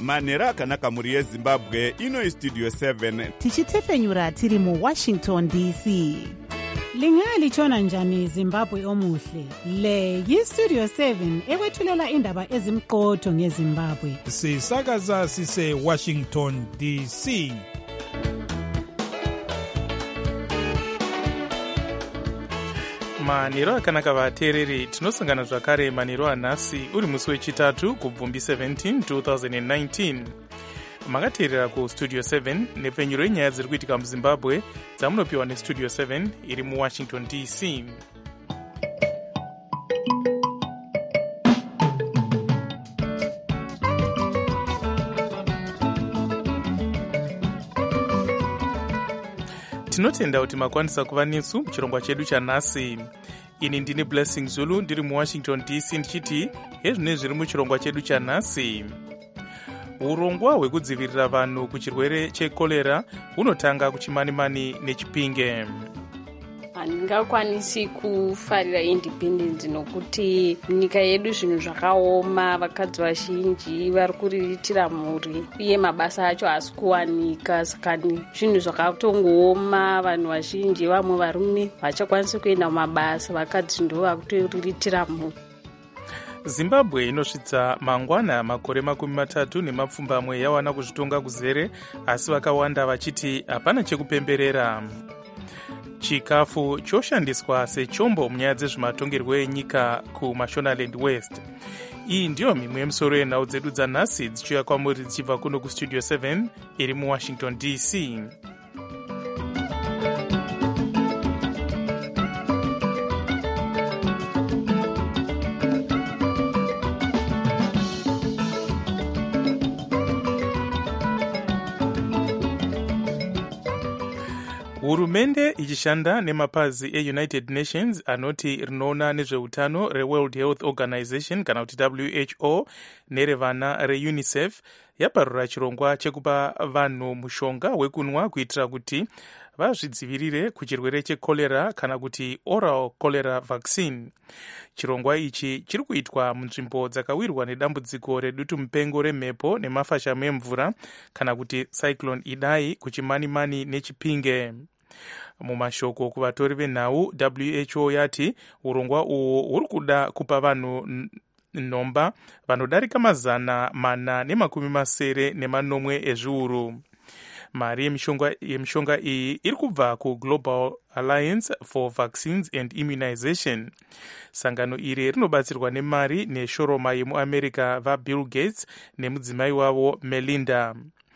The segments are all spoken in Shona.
manhero akanaka mhuri yezimbabwe. Ino Studio 7 tichitefenyura tiri muWashington DC. Lingalitshona njani Zimbabwe omuhle? Le yiStudio 7 ekwethulela indaba ezimqotho ngeZimbabwe. Sisakaza sise Washington DC. Manhero akanaka vateereri, tinosangana zvakare manhero anhasi uri musi wechitatu kubvumbi 17 2019. Makateerera kuStudio 7 nepfenyuro yenyaya dziri kuitika muZimbabwe dzamunopiwa neStudio 7 iri muWashington DC. Tinotenda kuti makwanisa kuva nesu muchirongwa chedu chanhasi. Ini ndini Blessing Zulu ndiri muWashington DC ndichiti hezvine zviri muchirongwa chedu chanhasi. Urongwa hwekudzivirira vanhu kuchirwere chekolera hunotanga kuchimanimani neChipinge. Handingakwanisi kufarira independence nokuti nyika yedu zvinhu zvakaoma, vakadzi vazhinji vari kuriritira mhuri uye mabasa acho haasi kuwanika, saka zvinhu zvakatongooma. Vanhu vazhinji, vamwe varume vachakwanisi kuenda mumabasa, vakadzi ndo vakutoriritira mhuri. Zimbabwe inosvitsa mangwana makore 30 yawana kuzvitonga kuzere, asi vakawanda vachiti hapana chekupemberera. Chikafu choshandiswa sechombo munyaya dzezvematongerwo enyika kuMashonaland West. Iyi ndiyo mimwe yemisoro yenhau dzedu dzanhasi dzichiuya kwamuri dzichibva kuno kuStudio 7 iri muWashington DC. Hurumende ichishanda nemapazi eUnited Nations anoti rinoona nezveutano reWorld Health Organization kana kuti WHO nerevana reUNICEF yaparura chirongwa chekupa vanhu mushonga wekunwa kuitira kuti vazvidzivirire kuchirwere chekolera kana kuti oral cholera vaccine. Chirongwa ichi chiri kuitwa munzvimbo dzakawirwa nedambudziko redutu mupengo remhepo nemafashamu emvura kana kuti Cyclone Idai kuchimanimani neChipinge. Mumashoko kuvatori venhau, WHO yati urongwa uhu huri kuda kupa vanhu nhomba vanodarika 480 ezviuru. Mari yemishonga iyi iri kubva kuGlobal Alliance for Vaccines and Immunization. Sangano iri rinobatsirwa nemari neshoroma yemuAmerica vaBill Gates nemudzimai wavo Melinda.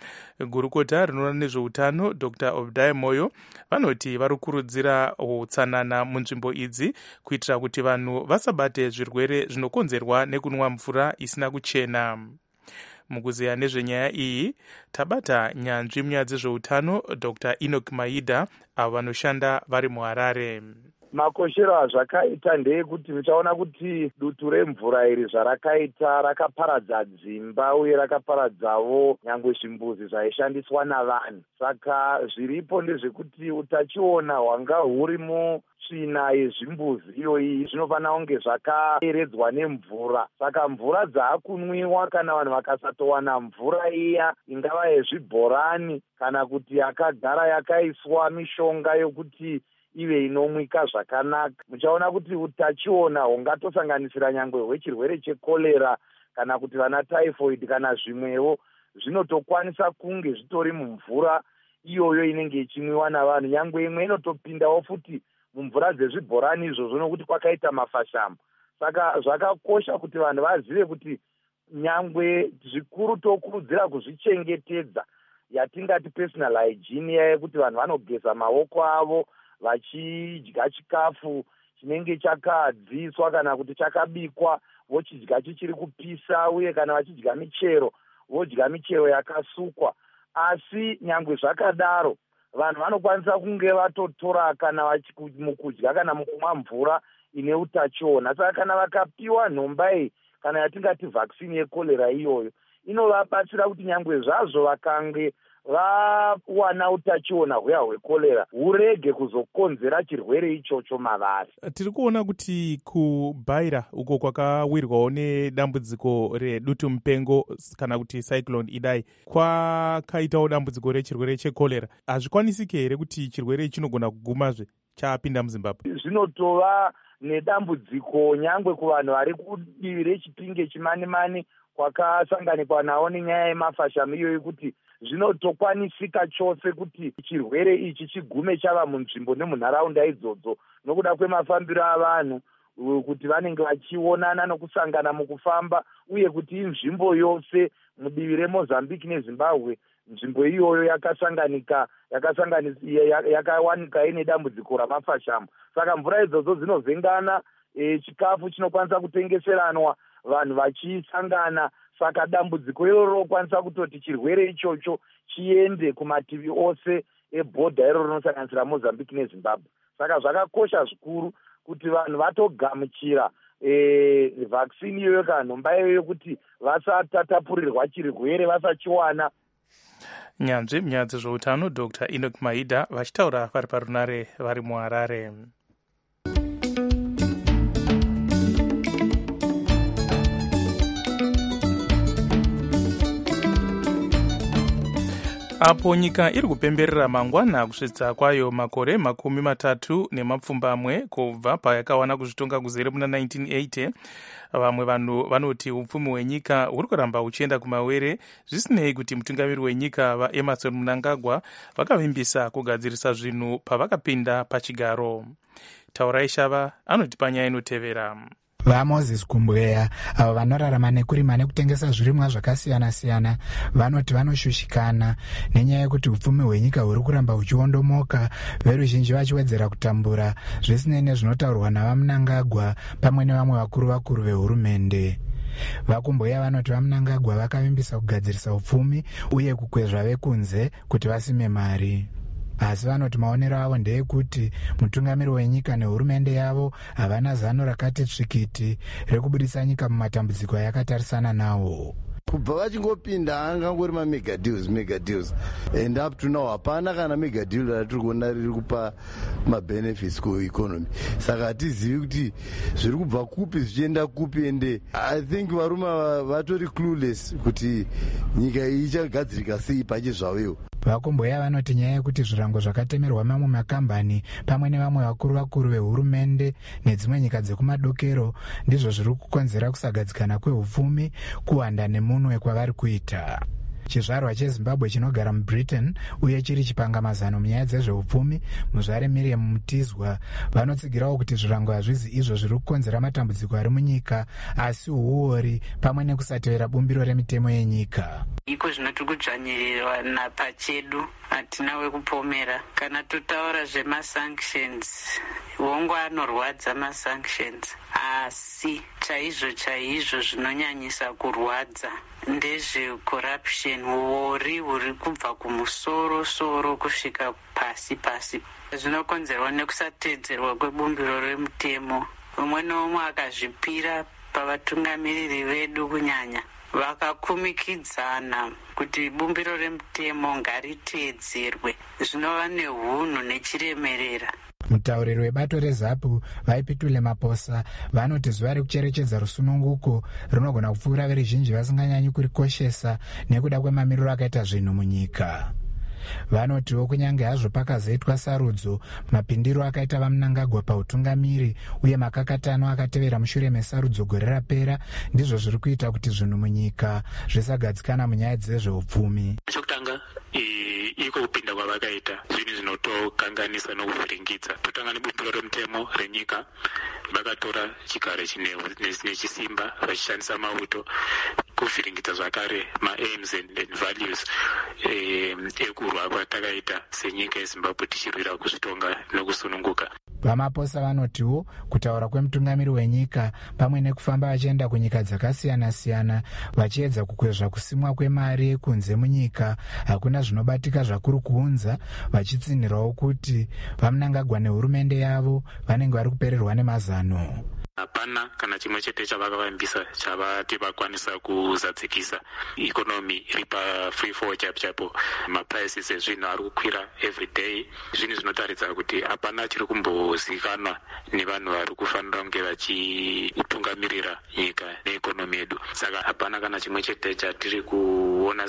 Gurukota rinoona nezveutano Dr. Obadiah Moyo vanoti vari kukurudzira utsanana munzvimbo idzi kuitira kuti vanhu vasabate zvirwere zvinokonzerwa nekunwa mvura isina kuchena. Mukuzeya nezvenyaya iyi tabata nyanzvi munyaya dzezveutano Dr. Enoch Maida avo vanoshanda vari muHarare. Makoshero azvakaita ndeyekuti muchaona kuti dutu remvura iri zvarakaita rakaparadza dzimba uye rakaparadzawo nyangwe zvimbuzi zvaishandiswa navanhu. Saka zviripo ndezvekuti utachiona hwanga huri mutsvina yezvimbuzi iyoyi zvinofanira kunge zvakaeredzwa nemvura. Saka mvura dzaakunwiwa kana vanhu vakasatowana mvura iya ingava yezvibhorani kana kuti yakagara yakaiswa mishonga yokuti ive inomwika zvakanaka, muchaona kuti utachiona hungatosanganisira nyangwe hwechirwere chekolera kana kuti vana typhoid kana zvimwewo zvinotokwanisa kunge zvitori mumvura iyoyo inenge ichimwiwa navanhu. Nyangwe imwe inotopindawo futi mumvura dzezvibhorani izvozvo nokuti kwakaita mafashamu. Saka zvakakosha kuti vanhu vazive kuti nyangwe zvikuru tokurudzira kuzvichengetedza, yatingati personal hygiene, yekuti vanhu vanogeza maoko avo vachidya chikafu chinenge chakadziswa kana kuti chakabikwa, vochidya chichiri kupisa, uye kana vachidya michero vodya michero yakasukwa. Asi nyangwe zvakadaro vanhu vanokwanisa kunge vatotora kana mukudya kana mukumwa mvura ine utachiona. Saka kana vakapiwa nhomba iyi kana yatingati vaccine yekolera iyoyo inovabatsira kuti nyangwe zvazvo vakange vawana utachiona huya hwekorera hurege kuzokonzera chirwere ichocho mavari. Tiri kuona kuti kuBaira uko kwakawirwawo nedambudziko redutu mupengo kana kuti cyclone Idai kwakaitawo dambudziko rechirwere chekorera. Hazvikwanisiki here kuti chirwere chinogona kugumazve chapinda muZimbabwe? Zvinotova nedambudziko nyangwe kuvanhu vari kudivi reChipinge Chimanimani kwakasanganikwa nawo nenyaya yemafashamo iyoyi, kuti zvinotokwanisika chose kuti chirwere ichi chigume chava munzvimbo nemunharaunda idzodzo nokuda kwemafambiro avanhu, kuti vanenge vachionana nokusangana mukufamba, uye kuti inzvimbo yose mudivi reMozambique neZimbabwe nzvimbo iyoyo yakawanika ine dambudziko ramafashamo. Saka mvura idzodzo dzinovhengana, chikafu chinokwanisa kutengeseranwa, vanhu vachisangana. Saka dambudziko iroro rinokwanisa kutoti chirwere ichocho chiende kumativi ose ebhodha iroro rinosanganisira Mozambique neZimbabwe. Saka zvakakosha zvikuru kuti vanhu vatogamuchira vaccine iyoyo kana nhomba iyoyo kuti vasatatapurirwa chirwere vasachiwana. Nyanzvi munyaya dzezveutano Dr. Enoch Maida vachitaura vari parunare vari muHarare. Apo nyika iri kupemberera mangwana kusvitsa kwayo makore 30 kubva payakawana kuzvitonga kuzere muna 1980, vamwe vanhu vanoti upfumi hwenyika huri kuramba huchienda kumawere, zvisinei kuti mutungamiri wenyika vaEmmerson Mnangagwa vakavimbisa kugadzirisa zvinhu pavakapinda pachigaro. Taurai Shava anoti panyaya inotevera. VaMoses Kumbweya avo vanorarama nekurima nekutengesa zvirimwa zvakasiyana-siyana vanoti vanoshushikana nenyaya yekuti upfumi hwenyika huri kuramba huchiondomoka, veruzhinji vachiwedzera kutambura, zvisinei nezvinotaurwa navaMnangagwa pamwe nevamwe vakuru vehurumende. VaKumbweya vanoti vaMnangagwa vakavimbisa kugadzirisa upfumi uye kukwezva vekunze kuti vasime mari. Asi vanoti maonero avo ndeyekuti mutungamiri wenyika nehurumende yavo havana zano rakati tsvikiti rekubudisa nyika mumatambudziko ayakatarisana nawo. Kubva vachingopinda angangori mamega deals and up to now hapana kana mega deal ratiri kuona riri kupa mabenefits kueconomy. Saka hatizivi kuti zviri kubva kupi zvichienda kupi, ende I think varume vatori clueless kuti nyika iyi ichagadzirika sei pachezvawewo. VaKumbweya vanoti nyaya yekuti zvirango zvakatemerwa mamwe makambani pamwe nevamwe vakuru vehurumende nedzimwe nyika dzekumadokero ndizvo zviri kukonzera kusagadzikana kwehupfumi, kuwanda nemunwe kwavari kuita. Chizvarwa cheZimbabwe chinogara muBritain uye chiri chipangamazano munyaya dzezveupfumi, muzvare Miriam Mutizwa vanotsigirawo kuti zvirango hazvizi izvo zviri kukonzera matambudziko ari munyika, asi uori pamwe nekusatevera bumbiro remitemo yenyika. Iko zvinoti kudzvanyirirwa napachedu, hatina wekupomera. Kana totaura zvemasanctions, hongu anorwadza masanctions, asi chaizvo zvinonyanyisa kurwadza ndezvecorruption, uori huri kubva kumusoro kusvika pasi. Zvinokonzerwa nekusatedzerwa kwebumbiro remutemo. Umwe neumwe akazvipira pavatungamiriri vedu kunyanya vakakumikidzana kuti bumbiro remutemo ngaritedzerwe, zvinova nehunhu nechiremerera. Mutauriri webato reZAPU vaipitule Maposa vanoti zuva rekucherechedza rusununguko rinogona kupfuura veruzhinji vasinganyanyi kurikoshesa nekuda kwemamiriro akaita zvinhu munyika. Vanotiwo kunyange hazvo pakazoitwa sarudzo, mapindiro akaita vaMnangagwa pautungamiri uye makakatano akatevera mushure mesarudzo gore rapera ndizvo zviri kuita kuti zvinhu munyika zvisagadzikana munyaya dzezveupfumi. Chokutanga iko kupinda kwavakaita zvinhu zvinotokanganisa nokuvhiringidza. Totanga nebumbiro remutemo renyika, vakatora chigaro nechisimba vachishandisa mauto kuvhiringidza zvakare maaims and values ekurwa kwatakaita senyika yeZimbabwe tichirwira kuzvitonga nokusununguka. VaMaposa vanotiwo kutaura kwemutungamiri wenyika pamwe nekufamba vachienda kunyika dzakasiyana-siyana vachiedza kukwezva kusimwa kwemari yekunze munyika hakuna zvinobatika zvakuru kuunza, vachitsinhirawo kuti vaMnangagwa nehurumende yavo vanenge vari kupererwa nemazano. hapana kana chimwe chete chavakavambisa chavati vakwanisa kuzadzikisa. Ikonomi iri pa-free fall chapo, maprices ezvinhu ari kukwira every day. Zvinhu zvinotaridza kuti hapana chiri kumbozikanwa nevanhu vari kufanira kunge vachitungamirira nyika neikonomi yedu. Saka hapana kana chimwe chete chatiri kuona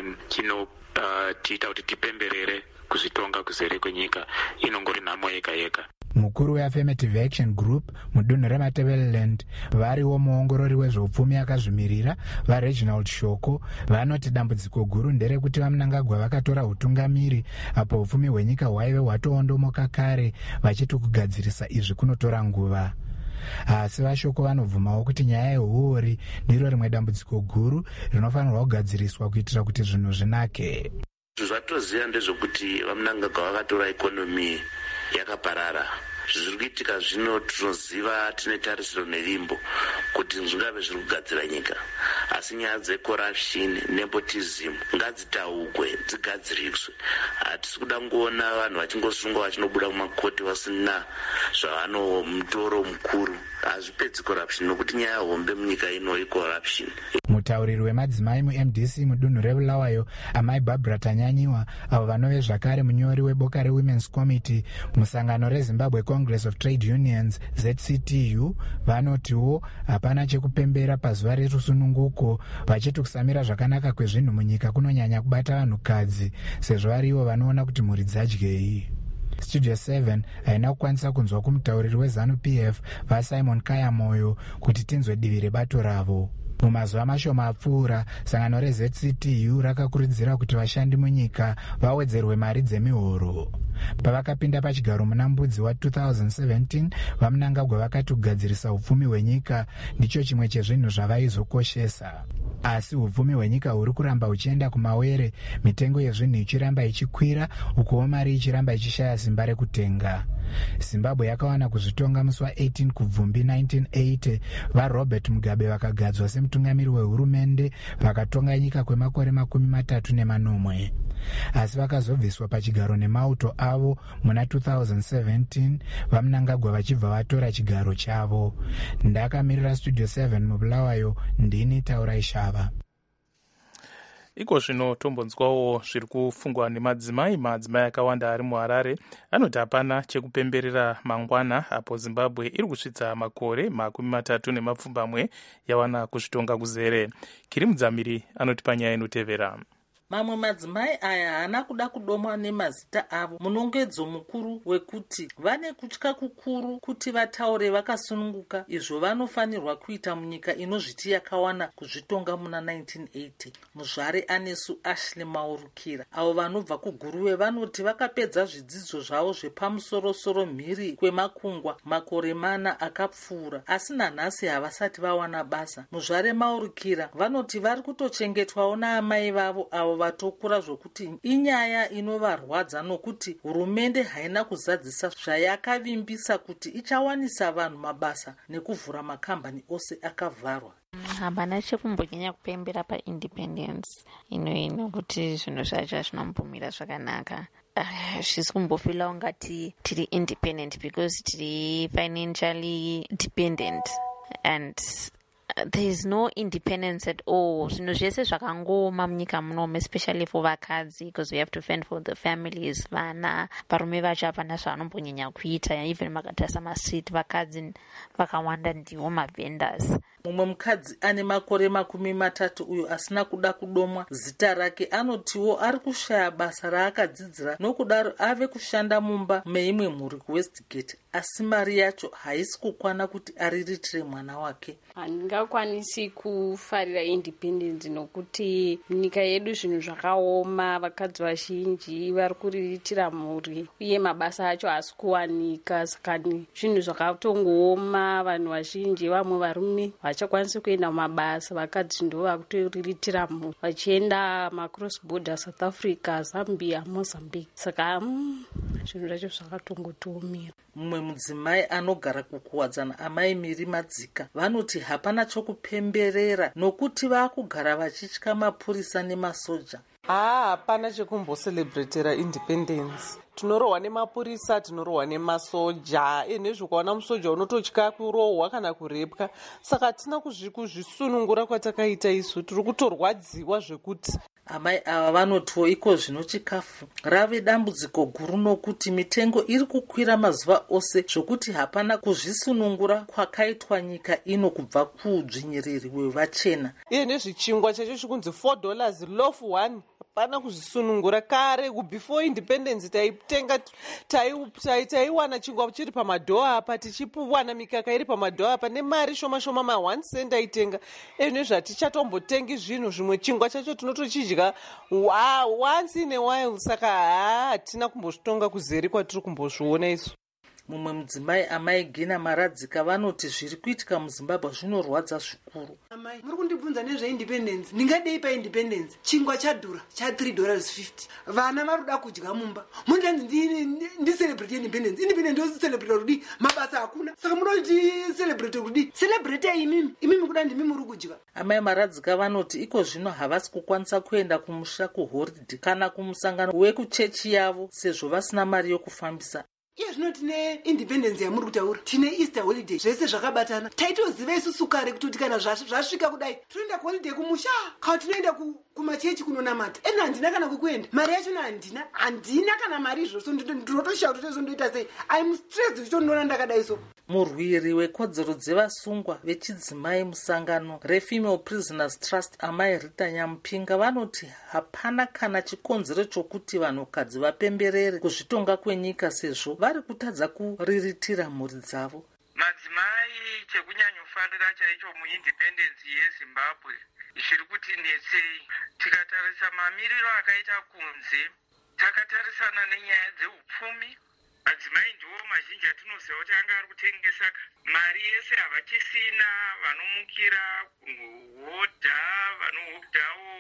tiita kuti tipemberere kuzvitonga kuzere kwenyika. Inongori nhamo yega yega. Mukuru weAffirmative Action Group mudunhu reMatabeleland variwo muongorori wezveupfumi akazvimirira vaReginald Shoko vanoti dambudziko guru nderekuti vaMnangagwa vakatora utungamiri apo upfumi hwenyika hwaive hwatoondomoka kare vachiti kugadzirisa izvi kunotora nguva. Asi vaShoko vanobvumawo kuti nyaya yehuori ndiro rimwe dambudziko guru rinofanirwa kugadziriswa kuitira kuti zvinhu zvinake. Zvatoziva ndezvokuti vaMnangagwa vakatora ikonomi yakaparara. Zviri kuitika zvino tinoziva tine tarisiro nerimbo kuti zvingave zviri kugadzira nyika, asi nyaya dzecorruption nepotism ngadzitaugwe dzigadziriswe. Hatisi kuda kungoona vanhu vachingosungwa vachinobuda mumakoti vasina zvavano mutoro mukuru. Hazvipedzi corruption nokuti nyaya hombe munyika ino icorruption. Mutauriri wemadzimai muMDC mudunhu reBulawayo amai Barbara Tanyanyiwa avo vanove zvakare munyori weboka reWomen's Committee musangano reZimbabwe Congress of Trade Unions ZCTU vanotiwo hapana chekupembera pazuva rerusununguko, vachiti kusamira zvakanaka kwezvinhu munyika kunonyanya kubata vanhukadzi sezvo varivo vanoona kuti mhuri dzadyei. Studio 7 haina kukwanisa kunzwa kumutauriri weZANU-PF vaSimon Kayamoyo kuti tinzwe divi rebato ravo. Mumazuva mashoma apfuura, sangano reZCTU rakakurudzira kuti vashandi munyika vawedzerwe mari dzemihoro. Pavakapinda pachigaro muna mbudzi wa2017, vaMnangagwa vakati kugadzirisa upfumi hwenyika ndicho chimwe chezvinhu zvavaizokoshesa. Asi upfumi hwenyika huri kuramba huchienda kumawere, mitengo yezvinhu ichiramba ichikwira, ukuwo mari ichiramba ichishaya simba rekutenga. Zimbabwe yakawana kuzvitonga musi wa18 kubvumbi 1980 vaRobert Mugabe vakagadzwa semutungamiri wehurumende vakatonga nyika kwemakore 34. Asi vakazobviswa pachigaro nemauto avo muna 2017 vaMnangagwa vachibva vatora chigaro chavo. Ndakamirira Studio 7 muBulawayo, ndini Taurai Shava. Iko zvino tombonzwawo zviri kufungwa nemadzimai akawanda ari muHarare anoti hapana chekupemberera mangwana apo Zimbabwe iri kusvitsa makore 30 yawana kuzvitonga kuzere. Kiri Mudzamiri anoti panyaya inotevera. Mamwe madzimai aya haana kuda kudomwa nemazita avo munongedzo mukuru wekuti vane kutya kukuru kuti vataure vakasununguka izvo vanofanirwa kuita munyika inozviti yakawana kuzvitonga muna 1980. Muzvare Anesu Ashley Maurukira avo vanobva kuGuruwe vanoti vakapedza zvidzidzo zvavo zvepamusorosoro mhiri kwemakungwa makore 4 akapfuura, asi nanhasi havasati vawana basa. Muzvare Maurukira vanoti vari kutochengetwawo naamai vavo avo vatokura zvokuti inyaya inovarwadza nokuti hurumende haina kuzadzisa zvayakavimbisa kuti ichawanisa vanhu mabasa nekuvhura makambani ose akavharwa. Hapana chekumbonyanya kupembera paindependence nokuti zvinhu zvacho hazvinombomira zvakanaka. Zvisi kumbofila ungati tiri independent because tiri financially dependent and there is no independence at all. Zvinhu zvese zvakangoma munyika munomu, especially for vakadzi, because we have to fend for the families. Vana varume vacho hapana zvavanombonyanya kuita. Even makatasa mastreet vakadzi vakawanda ndiwo mavendors. Mumwe mukadzi ane makore 30 uyo asina kuda kudomwa zita rake anotiwo ari kushaya basa raakadzidzira nokudaro ave kushanda mumba meimwe mhuri kuWestgate, asi mari yacho haisi kukwana kuti ariritire mwana wake. Handingakwanisi kufarira independence nokuti nyika yedu zvinhu zvakaoma, vakadzi vazhinji vari kuriritira mhuri uye mabasa acho haasi kuwanika. Saka zvinhu zvakatongooma, vanhu vazhinji vamwe varume vachakwanisi kuenda mumabasa, vakadzi ndo vakutoriritira mhuri vachienda macross border South Africa, Zambia, Mozambique. Saka zvinhu zvacho zvakatongotiomera. Mumwe mudzimai anogara kukuwadzana amai Miri Madzika vanoti hapana chokupemberera nokuti vakugara vachitya mapurisa nemasoja. Hapana chekumboselebretera independence. Tinorohwa nemapurisa, tinorohwa nemasoja. Nezvikaona musoja unototya kurohwa kana kurepwa. Saka tina kuzvisunungura kwatakaita isu. Tiri kutorwadziwa zvekuti amai ava vanotiwo iko zvino chikafu rave dambudziko guru nokuti mitengo iri kukwira mazuva ose zvokuti hapana kuzvisunungura kwakaitwa nyika ino kubva kuudzvinyiriri hwevachena. Nezvichingwa chacho chikunzi $4 loaf 1. Hapana kuzvisunungura. Kare before independence taitenga taiwana chingwa chiri pamadhoa apa, tichipuwana mikaka iri pamadhoa apa nemari shoma shoma ma1 cent aitenga. Nezvatichatombotengi zvinhu zvimwe chingwa chacho tinotochidya once in a while. Saka hatina kumbozvitonga kuzeri kwatiri kumbozviona isu. Mumwe mudzimai amai Gina Maradzika vanoti zviri kuitika muZimbabwe zvinorwadza zvikuru. Amai, muri kundibvunza nezveindependence. Ndingadei paindependence? Chingwa chadhura cha $3.50. Vana varuda kudya mumba. Mundanzi ndicelebrate independence. Independence ndocelebrate rudi mabasa hakuna. Saka munoti celebrate rudi. Celebrate imimi kuda ndimi muri kudya. Amai Maradzika vanoti iko zvino havasi kukwanisa kuenda kumusha kuholiday kana kumusangano wekuchechi yavo sezvo vasina mari yokufambisa. Zvino tine independence yamuri kutaura, tine Easter holiday, zvese zvakabatana. Taitoziva isusu kare kuti kana zvasvika kudai toenda kuholiday kumusha kana tinoenda kumachechi kunonamata. Handina kana kukuenda, mari yacho handina kana mari izvo, ndinotoshaura kuti zondoita sei. I'm stressed chitondona ndakadai so. Murwiri wekodzero dzevasungwa vechidzimai musangano reFemale Prisoners Trust amai Rita Nyamupinga vanoti hapana kana chikonzero chokuti vanhukadzi vapemberere kuzvitonga kwenyika sezvo vari kutadza kuriritira mhuri dzavo. Madzimai chekunyanyofarira chaicho muindependence yeZimbabwe zviri kutinetsei. Tikatarisa mamiriro akaita kunze, takatarisana nenyaya dzeupfumi. Madzimai ndiwo mazhinji atinoziva kuti anga ari kutengesa mari yese havachisina, vanomukira kuhodha, vanohodhawo,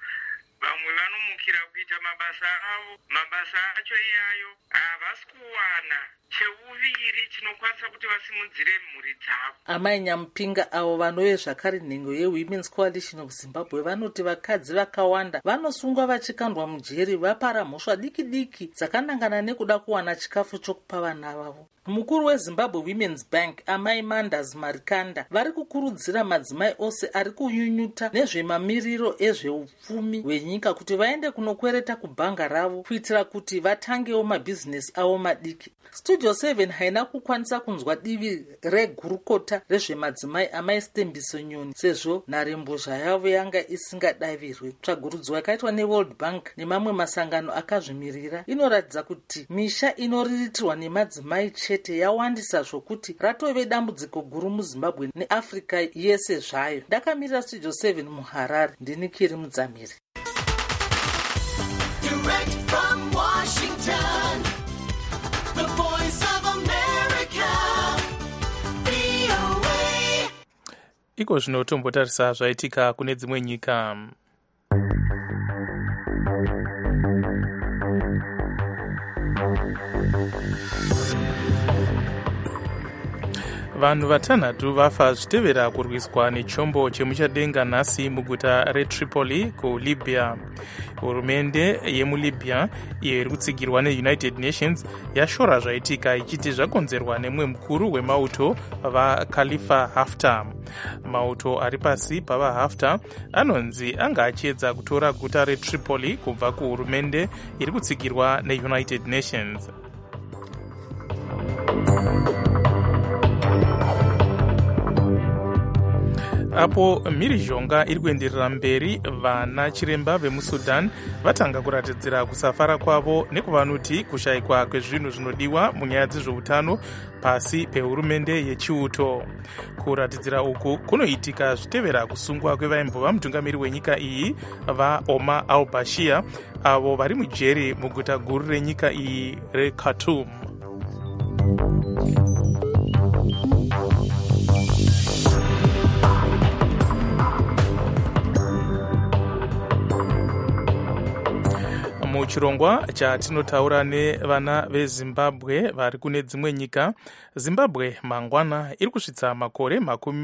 vamwe vanomukira kuita mabasa avo. Mabasa acho iyayo havasi kuwana cheuviri chinokwanisa kuti vasimudzire mhuri dzavo. Amai Nyamupinga avo vanove zvakare nhengo yeWomen's Coalition of Zimbabwe vanoti vakadzi vakawanda vanosungwa vachikandwa mujeri vapara mhosva diki diki dzakanangana nekuda kuwana chikafu chokupa vana vavo. Mukuru weZimbabwe Women's Bank amai Mandas Marikanda vari kukurudzira madzimai ose ari kunyunyuta nezvemamiriro ezveupfumi hwenyika kuti vaende kunokwereta kubhanga ravo kuitira kuti vatangewo mabhizinesi avo madiki. Studio 7 haina kukwanisa kunzwa divi regurukota rezvemadzimai amai Stembiso Nyoni sezvo nharembozha yavo yanga isingadavirwe. Tsvagurudzo yakaitwa neWorld Bank nemamwe masangano akazvimirira inoratidza kuti misha inoriritirwa nemadzimai chete yawandisa zvokuti ratove dambudziko guru muZimbabwe neAfrica yese zvayo. Ndakamirira Studio 7 muHarare, ndini Kiri Mudzamiri. Direct from Washington, the voice of America, VOA. Iko zvino tombotarisa zvaitika kune dzimwe nyika. Vanhu vatanhatu vafa zvitevera kurwiswa nechombo chemuchadenga nhasi muguta reTripoli kuLibya. Hurumende yemuLibya iyo iri kutsigirwa neUnited Nations yashora zvaitika ichiti zvakonzerwa nemumwe mukuru wemauto vaKhalifa Haftar. Mauto ari pasi pavaHaftar anonzi anga achiedza kutora guta reTripoli kubva kuhurumende iri kutsigirwa neUnited Nations. Apo mhirizhonga iri kuenderera mberi, vana chiremba vemuSudan vatanga kuratidzira kusafara kwavo nekuvanoti kushayikwa kwezvinhu zvinodiwa munyaya dzezveutano pasi pehurumende yechiuto. Kuratidzira uku kunoitika zvitevera kusungwa kwevaimbova mutungamiri wenyika iyi vaOmar al-Bashir avo vari mujeri muguta guru renyika iyi reKhartoum. muchirongwa chatinotaura nevana vezimbabwe vari kune dzimwe nyika, zimbabwe mangwana iri kusvitsa makore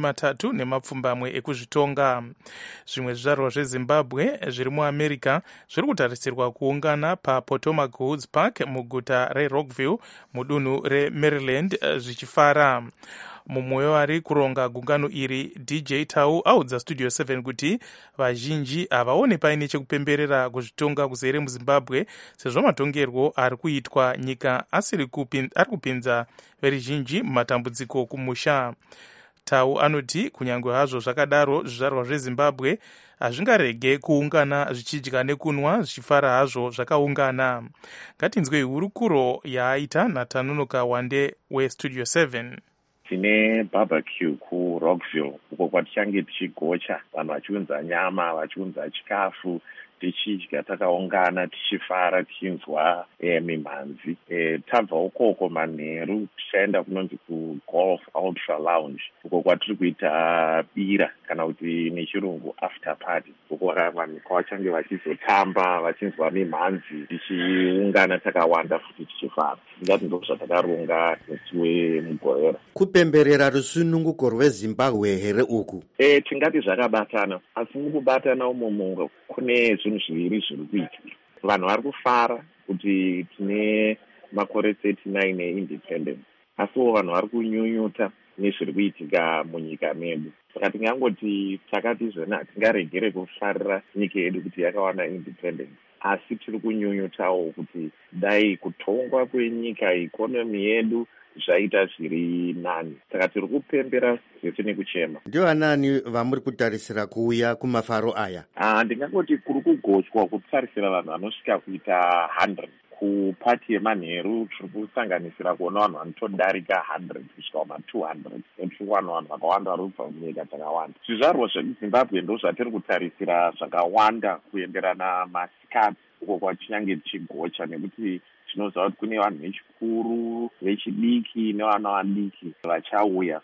34 ekuzvitonga. Zvimwe zvizvarwa zvezimbabwe zviri muamerica zviri kutarisirwa kuungana papotomac woods park muguta rerockville mudunhu remaryland zvichifara. Mumwe vari kuronga gungano iri, DJ Tau, audza Studio 7 kuti vazhinji havaone paine chekupemberera kuzvitonga kuzere muzimbabwe sezvo matongerwo ari kuitwa nyika ari kupinza veruzhinji mumatambudziko kumusha. Tau anoti kunyange hazvo zvakadaro zvizvarwa zvezimbabwe hazvingarege kuungana zvichidya nekunwa zvichifara hazvo zvakaungana. Ngatinzwe hurukuro yaaita naTanonoka Wande weStudio 7. Tine barbecue kuRockville uko kwatichange tichigocha, vanhu vachiunza nyama, vachiunza chikafu, tichidya takaungana, tichifara, tichinzwa mimhanzi. Tabva ukoko manheru tichaenda kunonzi kuGolf Ultra Lounge uko kwatiri kuita bira kana kuti nechirungu after party, uko vanhu kwavachange vachizotamba, vachinzwa mimhanzi, tichiungana takawanda futi tichifara. Ndingati ndozvatakaronga mwedzi weMugorera. Kupemberera rusununguko rweZimbabwe here uku? Tingati zvakabatana, asi mukubatana umo kune zvinhu zviviri zviri kuitika. Vanhu vari kufara kuti tine makore 39 eindependence, asiwo vanhu vari kunyunyuta nezviri kuitika munyika medu. Saka tingangoti takati zvona hatingaregere kufarira nyika yedu kuti yakawana independence, asi tiri kunyunyutawo kuti dai kutongwa kwenyika, ikonomi yedu zvaita zviri nani. Saka tiri kupembera zvese nekuchema. Ndivanani vamuri kutarisira kuuya kumafaro aya? Ndingangoti kuri kugochwa kutarisira vanhu vanosvika kuita 100. Kupati yemanheru tiri kusanganisira kuona vanhu vanotodarika 100 kusvika kuma200. Tiri kuwana vanhu vakawanda vari kubva munyika dzakawanda. Zvizvarwa zvezimbabwe ndo zvatiri kutarisira zvakawanda kuenderana masikati uko kwatichange tichigocha, nekuti tinoziva kuti kune vanhu vechikuru, vechidiki nevana vadiki vachauya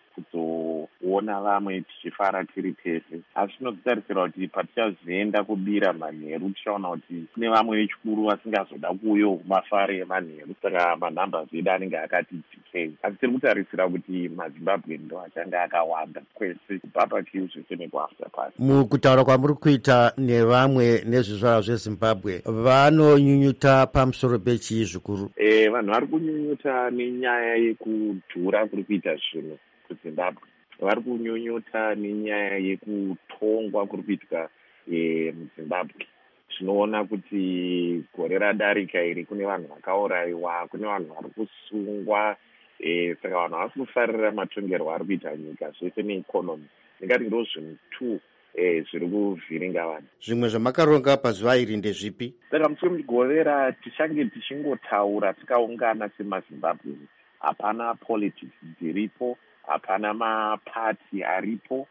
kuzoona vamwe tichifara tiri pese. Asi tinozitarisira kuti patichazoenda kubira manheru tichaona kuti kune vamwe vechikuru vasingazoda kuuyawo kumafaro emanheru, saka manhamba edu anenge akati tikei. Asi tiri kutarisira kuti mazimbabwe ndo achange akawanda kwese, kubhabhakyu zvese nekuafter party. Mukutaura kwamuri kuita nevamwe nezvizvarwa zveZimbabwe, vanonyunyuta pamusoro pechii zvikuru? Vanhu vari kunyunyuta nenyaya yekudhura kuri kuita zvinhu kuZimbabwe. Vari kunyunyuta nenyaya yekutongwa kuri kuitika muZimbabwe. Tinoona kuti gore radarika iri kune vanhu vakaurayiwa, kune vanhu vari kusungwa. Saka vanhu vari kufarira matongerwo ari kuita nyika zvese neikonomi. Ndingati ndo zvinhu 2 zviri kuvhiringa vanhu. Zvimwe zvamakaronga pazuva iri ndezvipi? Saka musi weMugorera tichange tichingotaura tikaungana semaZimbabwe. Hapana politics dziripo, hapana mapati aripo,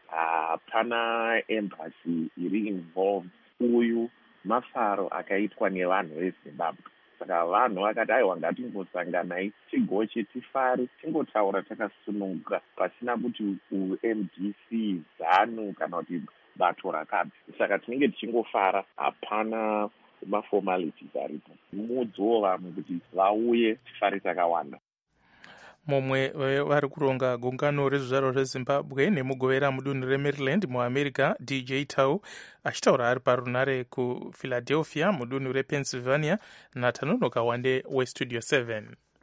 hapana embassy iri involved. Uyu mafaro akaitwa nevanhu veZimbabwe. Saka vanhu vakati aiwa ngatimbosanganai tigoche tifare tingotaura takasununguka pasina kuti MDC ZANU kana kuti bato rakapi. Saka tinenge tichingofara, hapana mafomalities aripo. Mudziwo vamwe kuti vauye tifare takawanda. Mumwe vari kuronga gungano rezvizvarwa zveZimbabwe nemugovera mudunhu reMaryland muamerica, DJ Tau, achitaura ari parunare kuPhiladelphia mudunhu rePennsylvania, naTanonoka Wande weStudio 7.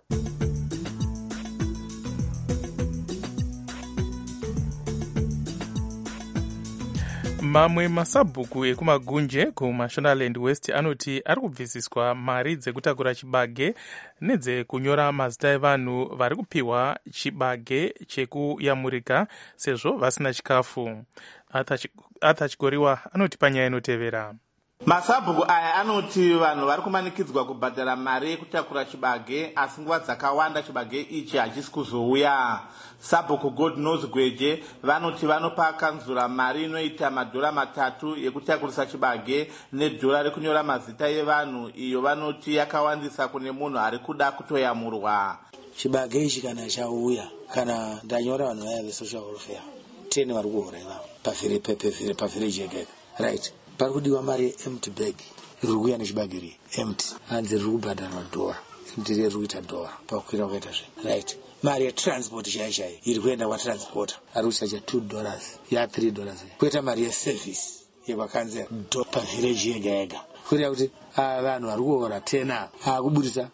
Mamwe masabhuku ekumagunje kuMashonaland West anoti ari kubvisiswa mari dzekutakura chibage nedzekunyora mazita evanhu vari kupiwa chibage chekuyamurika sezvo vasina chikafu. Arthur Chigoriwa anoti panyaya inotevera. Masabhuku aya anoti vanhu vari kumanikidzwa kubhadhara mari yekutakura chibage, asi nguva dzakawanda chibage ichi hachisi kuzouya. Sabhuku God Knows Gweje vanoti vanopa kanzura mari inoita $3 yekutakurisa chibage nedhora rekunyora mazita evanhu, iyo vanoti yakawandisa kune munhu ari kuda kutoyamurwa. Chibage ichi kana chauya, kana ndanyora vanhu vaya vesocial welfare 10 vari kuhora ivavo pavhiri jegeka, right? Pari kudiwa mari empty bag riri kuuya nechibagiri empty hanzi riri kubhadharwa dhola ndiri riri kuita dhola pakukwira kuita right. Mari yetransport chaichai iri kuenda kwatransporta ari kuchacha $2 ya$3 kuita mari yeservice yekwakanzera pavhireji yega yega kureva kuti vanhu vari kuora 10 akubudisa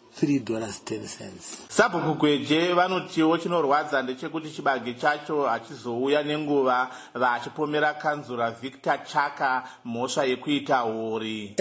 $3.10. Sabhuku Gweje vanotiwo chinorwadza ndechekuti chibage chacho hachizouya nenguva vachipomera kanzura Victor Chaka mhosva yekuita hori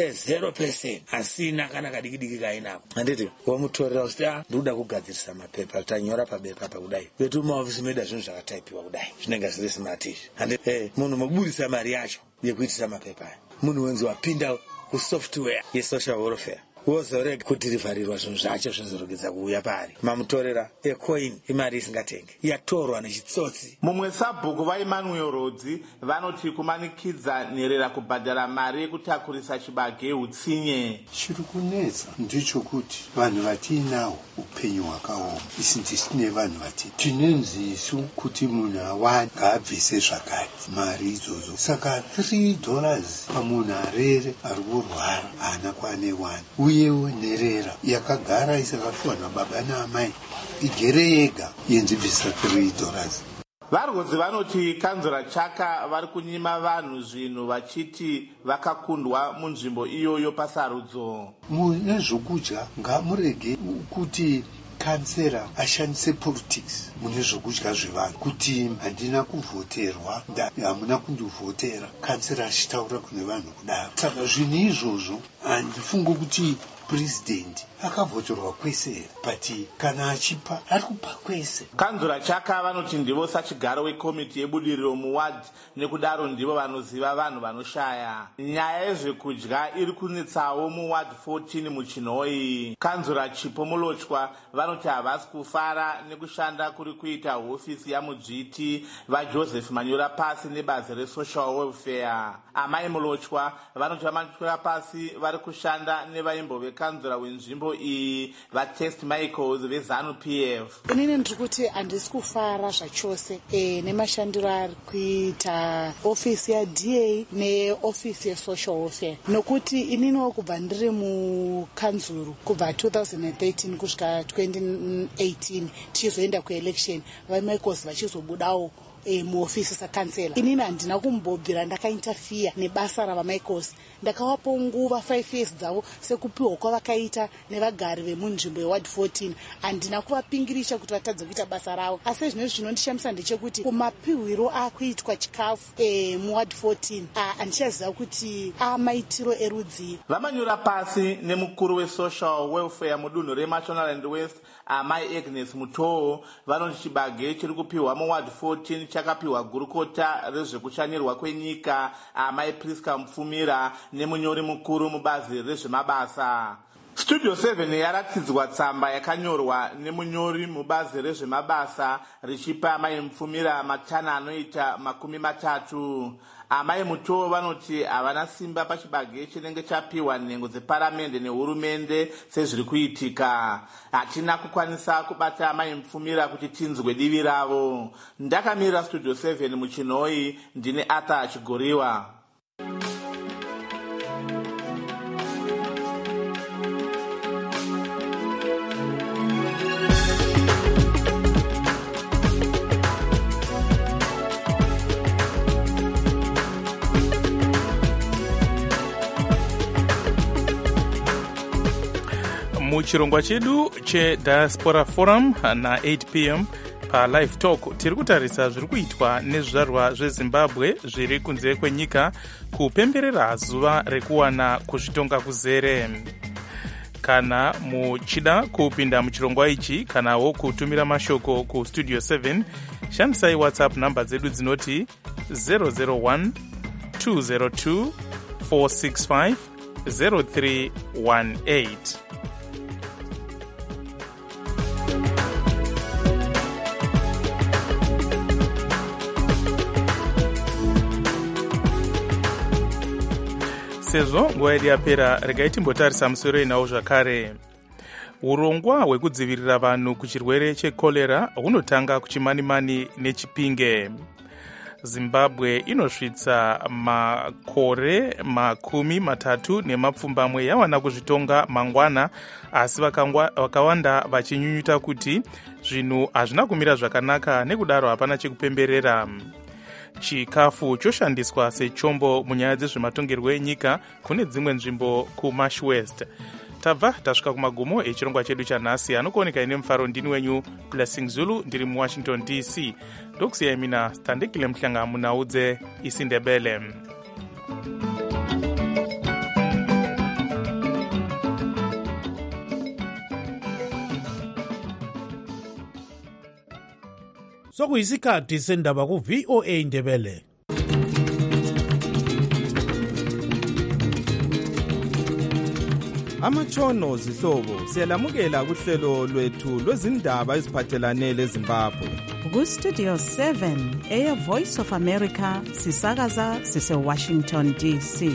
0% asina kana kadikidiki kainako. Handiti wamutorera kuti ndoda kugadzirisa mapepa tanyora pabepa pakudai vetu mumaofisi medu zvinhu zvakataipiwa kudai zvinenge zviri smart. Handiti munhu mabudisa mari yacho yekuitisa mapepa munhu wenzi wapinda kusoftware yesocial welfare wozorega kudhirivharirwa zvinhu zvacho zvizorogedza kuuya pari mamutorera ecoin imari isingatenge yatorwa nechitsotsi. Mumwe sabhuku vaEmanuel Rodzi vanoti kumanikidza nherera kubhadhara mari yekutakurisa chibage utsinye. Chiri kunetsa ndichokuti vanhu vatiinawo upenyu hwakaoma isi ndisine vanhu vati tinenzi isu kuti munhu awane ngaabvise zvakati mari idzodzo saka $3 pamunhu arere ari kurwara haana kwane 1 uyewo nherera yakagara isakapiwa nababa naamai igere yega yenzibvisa $3. Vargodzi vanoti kanzura Chaka vari kunyima vanhu zvinhu vachiti vakakundwa munzvimbo iyoyo pasarudzo. Mune zvokudya ngamurege kuti kansera ashandise politics mune zvokudya zvevanhu kuti handina kuvhoterwa hamuna kundivhotera kansera achitaura kune vanhu kudaro. Saka zvinhu izvozvo handifungo kuti president akavhoterwa kwese but kana achipa ari kupa kwese. Kanzura Chaka vanoti ndivo sachigaro wekomiti yebudiriro muward nekudaro ndivo vanoziva vanhu vanoshaya. Nyaya yezvekudya iri kunetsawo muward 14 muchinhoi. Kanzura Chipo Mulochwa vanoti havasi kufara nekushanda kuri kuita hofisi yamudzviti vaJoseph Manyora pasi nebazi resocial welfare. Amai Mulochwa vanoti vamanyora pasi vari kushanda nevaimbove kanzura wenzvimbo iyi vaTest Michaels vezanu PF. Inini ndiri kuti handisi kufara zvachose nemashandiro ari kuita ofisi yaDA neofisi yesocial welfare nokuti ininiwo kubva ndiri mukanzuru kubva 2013 kusvika 2018 tichizoenda kuelection vaMichaels vachizobudawo muofisi sakansela. Inini handina kumbobvira ndakainterfere nebasa ravaMichaels. Ndakawapo nguva 5 years dzavo sekupiwa kwavakaita nevagari vemunzvimbo yeward 14. Handina kuvapingirisha kuti vatadze kuita basa ravo. Asi zvinezvi zvinondishamisa ndechekuti kumapiwiro akuitwa chikafu muward 14 handichaziva kuti amaitiro erudzi. Vamanyora pasi nemukuru wesocial welfare mudunhu reMashonaland West amai Agnes Mutoo vanoti chibage chiri kupiwa muward 14 chakapiwa gurukota rezvekushanyirwa kwenyika amai Priska Mupfumira nemunyori mukuru mubazi rezvemabasa. Studio 7 yaratidzwa tsamba yakanyorwa nemunyori mubazi rezvemabasa richipa amai Mupfumira matana anoita 30. Amai Mutoo vanoti havana simba pachibage chinenge chapiwa nhengo dzeparamende nehurumende sezviri kuitika. Hatina kukwanisa kubata amai Mupfumira kuti tinzwe divi ravo. Ndakamirira Studio 7 muchinhoi ndine Arthur Chigoriwa. Muchirongwa chedu cheDiaspora Forum na 8 p.m. paLive Talk tiri kutarisa zviri kuitwa nezvizvarwa zveZimbabwe zviri kunze kwenyika kupemberera zuva rekuwana kuzvitonga kuzere. Kana muchida kupinda muchirongwa ichi kanawo kutumira mashoko ku Studio 7 shandisai WhatsApp namba dzedu dzinoti 001 202 465 0318. Sezvo nguva yedu yapera regai timbotarisa musoro inawo zvakare. Urongwa hwekudzivirira vanhu kuchirwere chekorera hunotanga kuchimanimani neChipinge. zimbabwe inosvitsa makore 30 yawana kuzvitonga mangwana, asi vakawanda vachinyunyuta kuti zvinhu hazvina kumira zvakanaka, nekudaro hapana chekupemberera. Chikafu choshandiswa sechombo munyaya dzezvematongerwo enyika kune dzimwe nzvimbo kuMarsh West. Tabva tasvika kumagumo echirongwa chedu chanhasi. Anokuoneka ine mufaro ndini wenyu Blessing Zulu, ndiri muWashington DC. Ndokusiyai mina Standekile Mhlanga munaudze isiNdebele. Sokuyisikhathi sendaba ku VOA Ndebele. Amatshono zihlobo siyalamukela kuhlelo lwethu lwezindaba eziphathelane leZimbabwe. Ku-Studio 7 eya Voice of America sisakaza sise-Washington DC.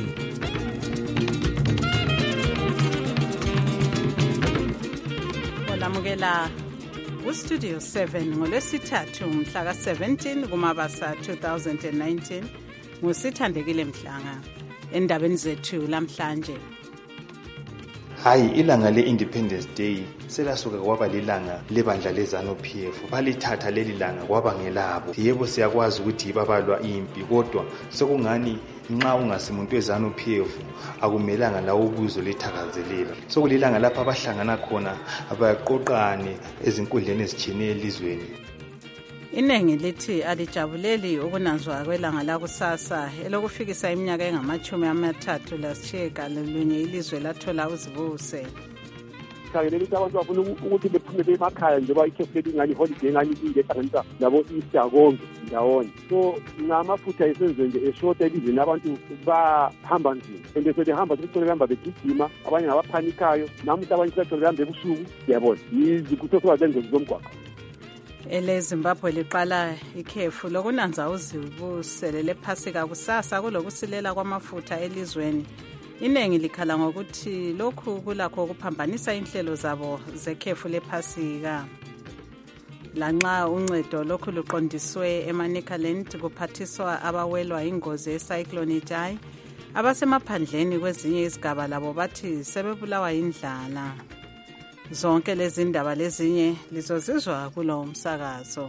Olamukela ku-Studio 7 ngolwesithathu mhla ka-17 kuMabasa 2019 nguSithandekile Mhlanga. Endabeni zethu lamhlanje, hayi ilanga le-Independence Day selasuka kwaba lilanga lebandla leZANU-PF. Balithatha leli langa kwaba ngelabo. Yebo siyakwazi ukuthi babalwa impi, kodwa sekungani nxa ungasimuntu weZANU-PF akumelanga lawo ubuzo lethakazelela. Sokulilanga lapha abahlangana khona abaqoqane ezinkundleni ezitshiyeneyo elizweni. inengi lithi alijabuleli ukunanzwa kwelanga lakusasa elokufikisa iminyaka engama-39 ilizwe lathola uzibuse. Khangelela ukuthi abantu bafuna ukuthi bephumele emakhaya njengoba ikhefu leli ingani holiday engani ilile ehlanganisa labo Easter konke ndawonye. So ngamafutha esenziwe nje eshota elizweni abantu bahamba nzima, and sebehamba sebethole behamba begijima, abanye ngabaphanikayo, namuhla abanye sebethole behamba ebusuku. Yabona izikutho zenzo zomgwaqo. EleZimbabwe liqala ikhefu lokunanza uzibusele lephasika kusasa kulokusilela kwamafutha elizweni. Inengi likhala ngokuthi lokhu kulakho ukuphambanisa inhlelo zabo zekhefu lephasika. Lanxa uncedo lokhu luqondiswe eManicaland kuphathiswa abawelwa ingozi yecyclone Idai, abasemaphandleni kwezinye izigaba labo bathi sebebulawa indlala. Zonke lezi ndaba lezinye lizozizwa kulo umsakazo.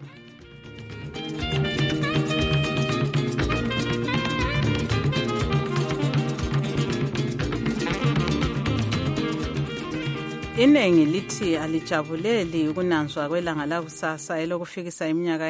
Inengi lithi alijabuleli ukunanzwa kwelanga lakusasa elokufikisa iminyaka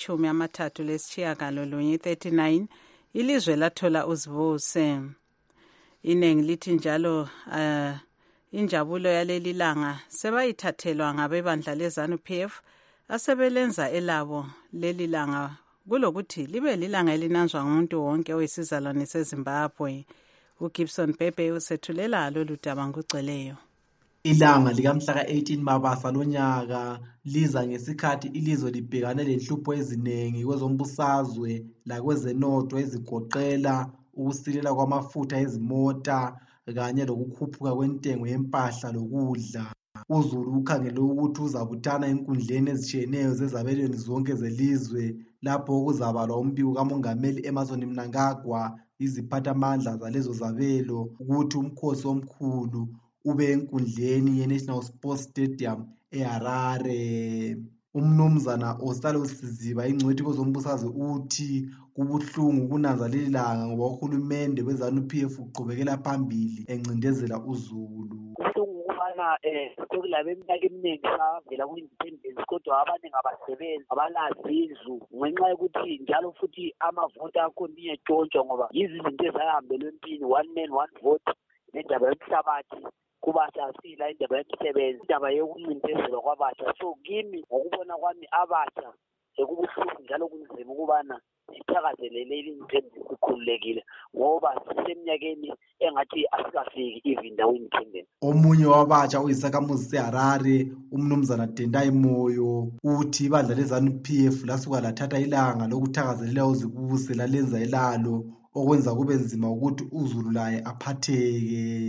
engama-39 ilizwe lathola uzibuse. Inengi lithi njalo injabulo yaleli langa sebayithathelwa ngabebandla leZANU-PF asebelenza elabo leli langa kulokuthi libe lilanga elinanzwa ngumuntu wonke oyisizalwane seZimbabwe. uGibson Bebe usethulela lolu daba ngugcweleyo. Ilanga likamhla ka-18 Mabasa lonyaka liza ngesikhathi ilizwe libhekane lenhlupho eziningi kwezombusazwe lakwezenotho ezigoqela ukusilela kwamafutha ezimota kanye lokukhuphuka kwentengo yempahla lokudla. UZulu ukhangele ukuthi uzabuthana enkundleni ezitshiyeneyo zezabelweni zonke zelizwe lapho kuzabalwa umbiko kamongameli Emmerson Mnangagwa, iziphathamandla zalezo zabelo, ukuthi umkhosi omkhulu ube enkundleni ye-National Sports Stadium eHarare. Umnumzana Osalo Siziba ingcwethi kwezombusazwe uthi kubuhlungu kunanza leli langa ngoba uhulumende weZANU-PF uqhubekela phambili encindezela uZulu. Ukubana sekulabe iminyaka eminingi savela ku-independence kodwa abaningi abasebenzi abalazi izwi ngenxa yokuthi njalo futhi amavoti akhona iyetshontshwa ngoba yizi izinto ezahambelwe empini, one man one vote, nendaba yomhlabathi kubasha sila, indaba yemisebenzi, indaba yokuncindezelwa kwabasha. So kimi ngokubona kwami abasha sekubuhlungu njalo kunzima ukubana sithakazelele independence sikhululekile ngoba siseminyakeni engathi asikafiki even dawo independence. Omunye wabatsha uyisakhamuzi seHarare umnumzana Tendai Moyo uthi ibandla leZANU-PF lasuka lathatha ilanga lokuthakazelela uzibuse lalenza elalo okwenza kube nzima ukuthi uZulu laye aphatheke.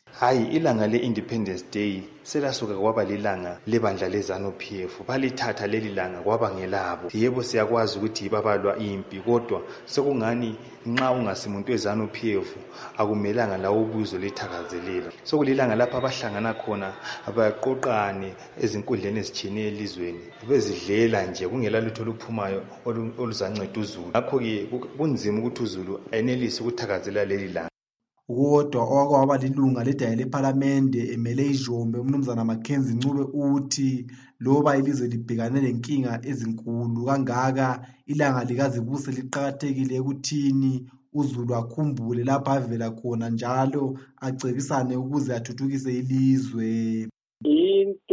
Hayi, ilanga le-Independence Day selasuka kwaba lilanga lebandla leZANU-PF. Balithatha leli langa kwaba ngelabo. Yebo siyakwazi ukuthi babalwa impi, kodwa sekungani nxa ungasimuntu weZANU-PF akumelanga lawo ubuzo lithakazelela. Sokulilanga lapha abahlangana khona abaqoqane ezinkundleni ezitshiyeneyo elizweni bezidlela nje kungela lutho oluphumayo oluzanceda uZulu. Ngakho-ke kunzima ukuthi uZulu enelise ukuthakazelela leli langa. Kodwa okwaba lilunga ledaya lephalamende emele iJombe umnumzana Mackenzie Ncube uthi loba ilizwe libhekane lenkinga ezinkulu kangaka ilanga likazibuse liqhakathekile ekuthini uZulu akhumbule lapha avela khona njalo acebisane ukuze athuthukise ilizwe. Into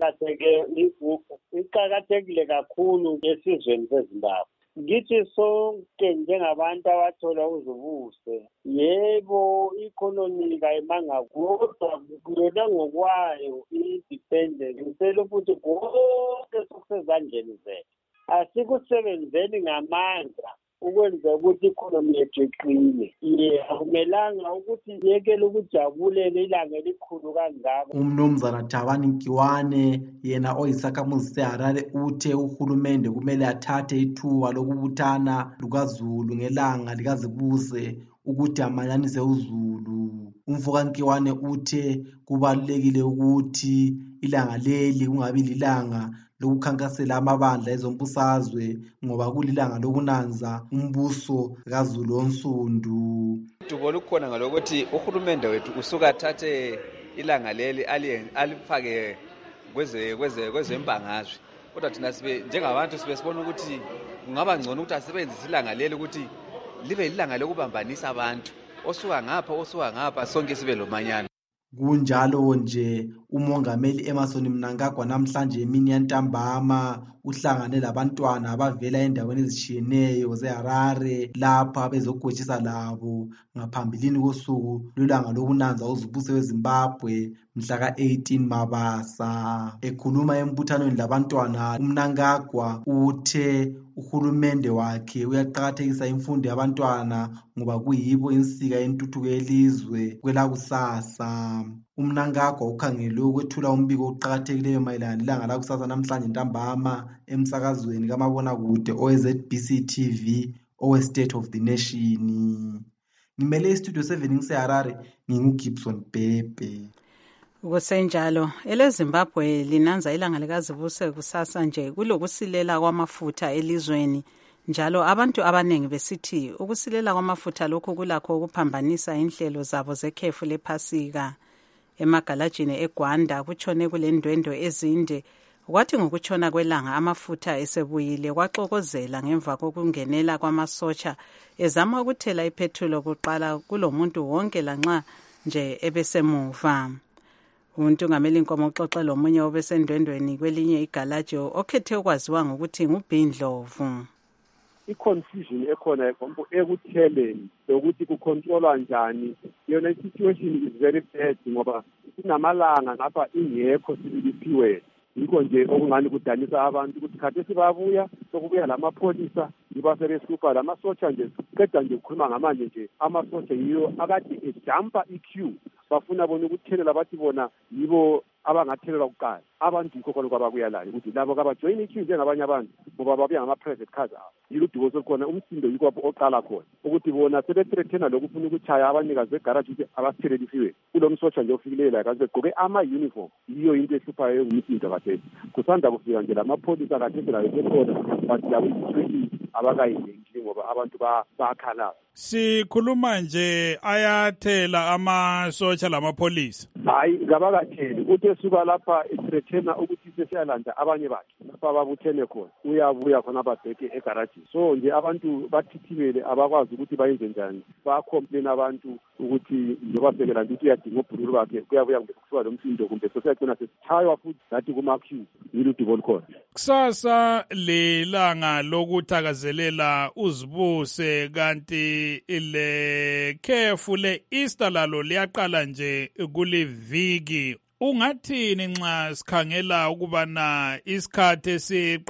iqhakathekile kakhulu esizweni seZimbabwe. Ngithi sonke njengabantu abathola uzibuse, yebo economy kayimanga kodwa kuyona ngokwayo i-independence ngicela ukuthi konke sokusezandleni zethu asikusebenzeni ngamandla ukwenza ukuthi i-economy yethu iqine. Akumelanga ukuthi yekele ukujabulela ilanga elikhulu kangaka. Umnumzana Thabani Nkiwane yena oyisakhamuzi seHarare uthe uhulumende kumele athathe ithuba lokubuthana lukaZulu ngelanga likazibuse ukuthi amanyanise uZulu. Umfoka Nkiwane uthe kubalulekile ukuthi ilanga leli kungabi lilanga lokukhankasela amabandla ezombusazwe ngoba kulilanga lokunanza umbuso kaZulu onsundu. Dubo lukhona ngalokuthi uhulumende wethu usuka athathe ilanga leli alifake kwezembangazwe. Kodwa thina njengabantu sibona ukuthi kungaba ngcono ukuthi asebenzise ilanga leli ukuthi libe ilanga lokubambanisa abantu. Osuka ngapha sonke sibe lomanyana. Kunjalo nje umongameli Emmerson Mnangagwa namhlanje emini yantambama uhlangane labantwana abavela endaweni ezitshiyeneyo zeHarare lapha bezogwetshisa labo ngaphambilini kosuku lolanga lokunanza uzibuse weZimbabwe mhla ka-18 Mabasa. Ekhuluma embuthanweni labantwana uMnangagwa uthe uhulumende wakhe uyaqhakathekisa imfundo yabantwana ngoba kuyibo insika yentuthuko yelizwe kwelakusasa. UMnangagwa ukhangelwe ukwethula umbiko oqhakathekileyo mayelana lelanga lakusasa namhlanje ntambama emsakazweni kamabonakude owe-ZBC TV owe-State of the Nation. Ngimele istudio 7 ngiseHarare nginguGibson Bhebhe. Kusenjalo eleZimbabwe linanza ilanga likazibuse kusasa nje kulokusilela kwamafutha elizweni njalo abantu abanengi besithi ukusilela kwamafutha lokhu kulakho ukuphambanisa inhlelo zabo zekhefu lephasika. Emagalajini eGwanda kutshone kulendwendwe ezinde kwathi ngokutshona kwelanga amafutha esebuyile kwaxokozela ngemva kokungenela kwamasotsha ezama ukuthela ipetrol kuqala kulomuntu wonke lanxa nje ebesemuva. Untungameli inkomo uxoxe lomunye obesendwendweni kwelinye igalaji okhethe ukwaziwa ngokuthi nguBhindlovu. I-confusion ekhona ekutheleni lokuthi kucontrolwa njani yona i-situation is very bad ngoba sinamalanga ngapha ingekho sibiliphiwe. Yikho nje okungani kudanisa abantu ukuthi khathi sibabuya sokubuya lamapholisa ibasebesupa lamasotsha nje qeda nje ukukhuluma ngamanje nje amasotsha yiyo akade ejampa iqueue bafuna bona ukuthelela bathi bona yibo abangathelelwa kuqala abantu yikho khona kwababuya layo ukuthi labo kabajoyina iqueue njengabanye abantu ngoba babuya ngama-private cars abo. Yilo udubo solukhona umsindo yikho oqala khona ukuthi bona sebethreathena lokufuna ukuchaya abanikazi begaraji ukuthi abasithelelisiwe kulo msotsha nje ofikileyo la kaze begqoke ama-uniform. Yiyo into ehluphayo engumsindo kathesi kusanda kufika nje lamapholisa kathesi layo sekhona bathi labo i-situation abakayingenki ngoba abantu bakhala. Sikhuluma nje ayathela amasotsha lamapholisa. Hayi ngabakatheli uthi esuka lapha ethreathena ukuthi sesiyalanda abanye bakhe lapha babuthene khona uyabuya khona ababheke egaraji. So nje abantu bathithibele abakwazi ukuthi bayenze njani bayacomplain abantu ukuthi njengoba sekelanda ukuthi uyadinga ubhululu bakhe kuyabuya kumbe kusuka lo msindo kumbe sesiyagcina sesithaywa futhi lathi kuma-queue. Yilo udubo olukhona. Kusasa lelanga lokuthakazelela uzibuse kanti ile khefu le-Easter lalo liyaqala nje kuliviki. Ungathini nxa sikhangela ukubana isikhathi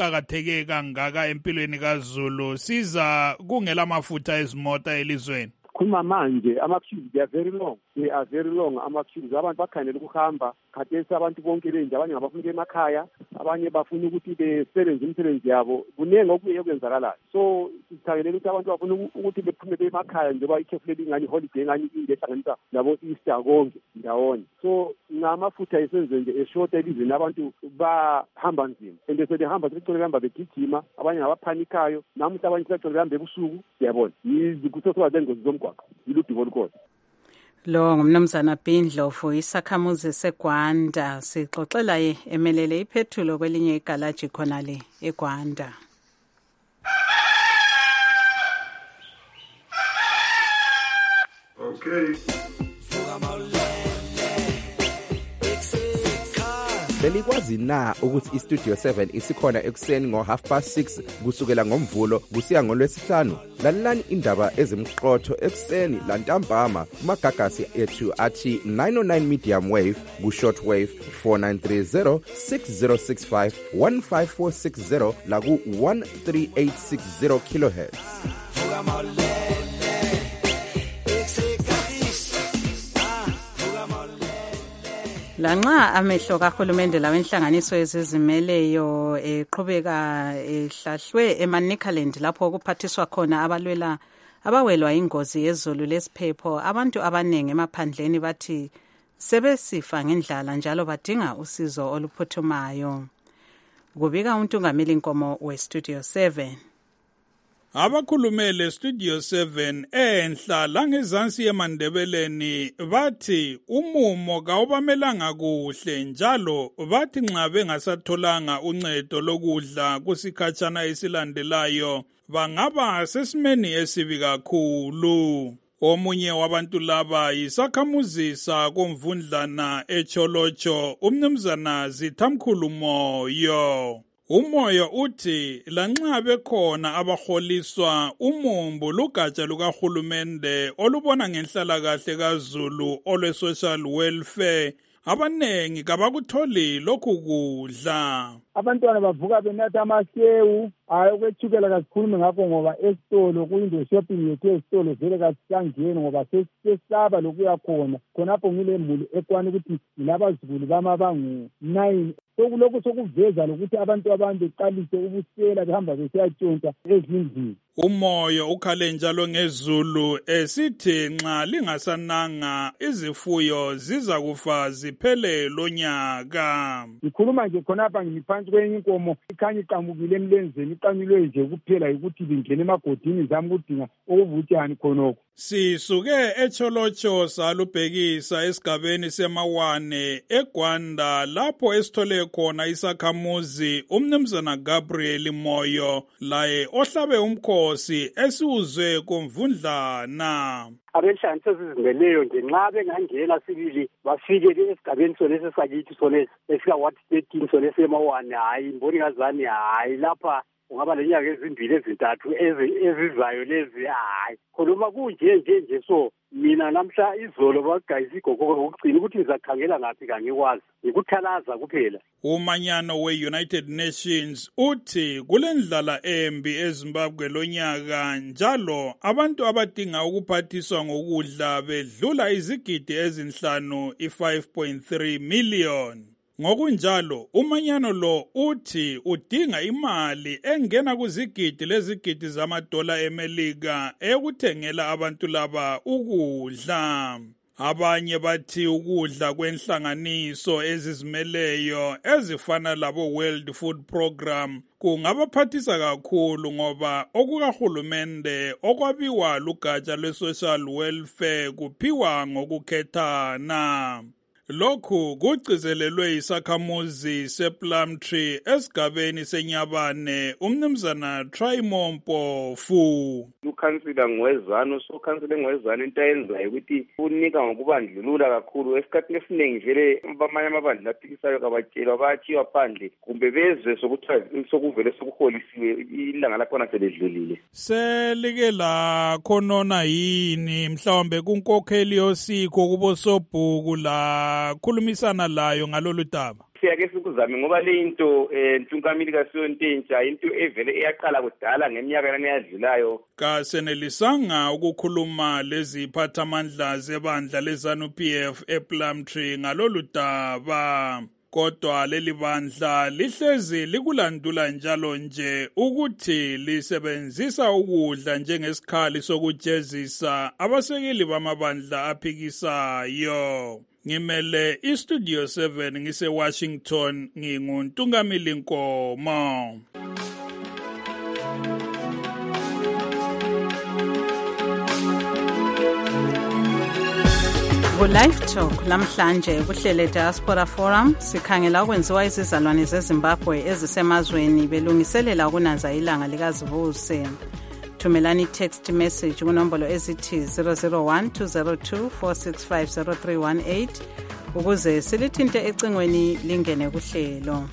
esiqhakatheke kangaka empilweni kaZulu siza kungela mafutha ezimota elizweni? sikhuluma manje ama-queues they are very long ama-queues. Abantu bakhanele ukuhamba khathesi abantu bonke benje, abanye ngabafuna emakhaya, abanye bafuna ukuthi besebenze imisebenzi yabo. Kuningi okuye kwenzakalayo. So sithangelele ukuthi abantu bafuna ukuthi bephume emakhaya njengoba ikhefu leli ngani holiday ngani ingehlanganisa labo Easter konke ndawonye. So ngamafutha esenze nje eshort elizweni abantu bahamba nzima, and sebehamba sebehamba begijima, abanye ngabaphanikayo, namuhla abanye sebehamba ebusuku. Siyabona izikusosoba zengozi zomgwaqo yiludivo olukhona. Lo ngumnumzana Bindlovu, isakhamuzi seGwanda, sixoxela emelele iphethulo kwelinye igalaji khona le eGwanda. Okay. Belikwazi na ukuthi iStudio 7 isikhona ekuseni ngo6:30 kusukela ngomvulo kusiya ngolwesihlanu? Lalelani indaba ezimqotho ekuseni lantambama kumagagasi ethu athi 909 medium wave ku shortwave 4930 6065 15460 la ku 13860 kilohertz. Lanxa amehlo kahulumende lawenhlanganiso ezizimeleyo eqhubeka ehlahlwe eManicaland lapho kuphathiswa khona abawelwa ingozi yezulu lesiphepho, abantu abanengi emaphandleni bathi sebesifa ngendlala njalo badinga usizo oluphuthumayo. Kubika uNtungameli Nkomo weStudio 7. Abakhulumele Studio 7 enhla langezansi eMandebeleni bathi umumo kawubamelanga kuhle njalo bathi nxa bengasatholanga uncedo lokudla kusikhatshana esilandelayo bangaba sesimeni esibi kakhulu. Omunye wabantu laba yisakhamuzi sakomvundlana eCholocho, umnumzana Zithamkhulu Moyo. Umoyo uthi lanxa bekhona abaholiswa umumbu lugatsha lukahulumende olubona ngenhlalakahle kaZulu olwe-social welfare, abanengi kabakutholi lokhu kudla. Abantwana bavuka benatha amasewu, okwethukela kasikhulume ngakho ngoba esitolo kuyinto shopping yethu esitolo vele kasisangeni ngoba sesisaba lokuya khonapho ngilembulu ekwana ukuthi ngilabazukulu bama bangu-9. Sokulokhu sokuveza lokuthi abantu abanye beqalise ubusela behamba besiyatshontsha ezindlini. Umoyo ukhale njalo ngeZulu esithi nxa lingasananga izifuyo ziza kufa ziphele lonyaka. Ngikhuluma nje khonapha ngiphansi kwenye inkomo ikhanya iqamukile emlenzeni, iqanyulwe nje kuphela ukuthi lingene emagodini zami kudinga okuvutshani khonokho. Sisuke eCholocho salubhekisa esigabeni semawane eGwanda lapho esithole khona isakhamuzi umnumzana Gabriel Moyo laye ohlabe umkhosi esiwuzwe komvundlana. Abenhlanganiso ezizimeleyo nje nxa bengangena sibili bafike esigabeni sonesi sakithi sonesi esika what 13 sonesi emawane, hayi mboni kazani, hayi lapha ungaba lenyanga ezimbili ezintathu ezizayo lezi, hayi khuluma kunje so mina namhla izolo bagayisa igogoko ngokugcina ukuthi ngizakhangela ngaphi kangikwazi, ngikuthalaza kuphela. Umanyano we-United Nations uthi kulendlala embi eZimbabwe lonyaka njalo abantu abadinga ukuphathiswa ngokudla bedlula izigidi ezinhlanu, 5.3 million. Ngokunjalo umanyano lo uthi udinga imali engena kuzigidi lezigidi zamadola eMelika ekuthengela abantu laba ukudla. Abanye bathi ukudla kwenhlanganiso ezizimeleyo ezifana labo World Food Program kungabaphathisa kakhulu ngoba okukahulumende okwabiwa lugatsha lwe-social welfare kuphiwa ngokukhethana. Lokhu kugcizelelwe isakhamuzi sePlumtree esigabeni seNyabane umnumzana Trymo Mpofu. Ukhansila ngwezana usokhansile ngwezana into ayenzayo ukuthi unika ngokubandlulula kakhulu. Esikhathini esiningi vele bamanye amabandla aphikisayo kabatshelwa bayatshiwa phandle kumbe bezwe sokuvele sokuholisiwe ilanga lakhona seledlulile. Selike la khonona yini mhlawumbe kunkokheli yosiko kubo Sobhuku la khulumisana layo ngalolu daba? siyake sikuzame ngoba le into ntunkamili kasiyontentsha into evele eyaqala kudala ngeminyaka lana eyadlulayo. Kasenelisanga ukukhuluma lezi phathamandla zebandla leZANU-PF ePlumtree ngalolu daba. Kodwa leli bandla lihlezi likulandula njalo nje ukuthi lisebenzisa ukudla njengesikhali sokujezisa abasekeli bamabandla aphikisayo. Ngimele iStudio 7 ngise-Washington nginguNtungamili Nkomo. Ku-Live Talk namhlanje kuhlele Diaspora Forum sikhangela ukwenziwa izizalwane zeZimbabwe ezisemazweni belungiselela ukunanza ilanga likazivuse. Thumelani i-text message kunombolo ezithi 001-202-465-0318 ukuze silithinte ecingweni lingene kuhlelo.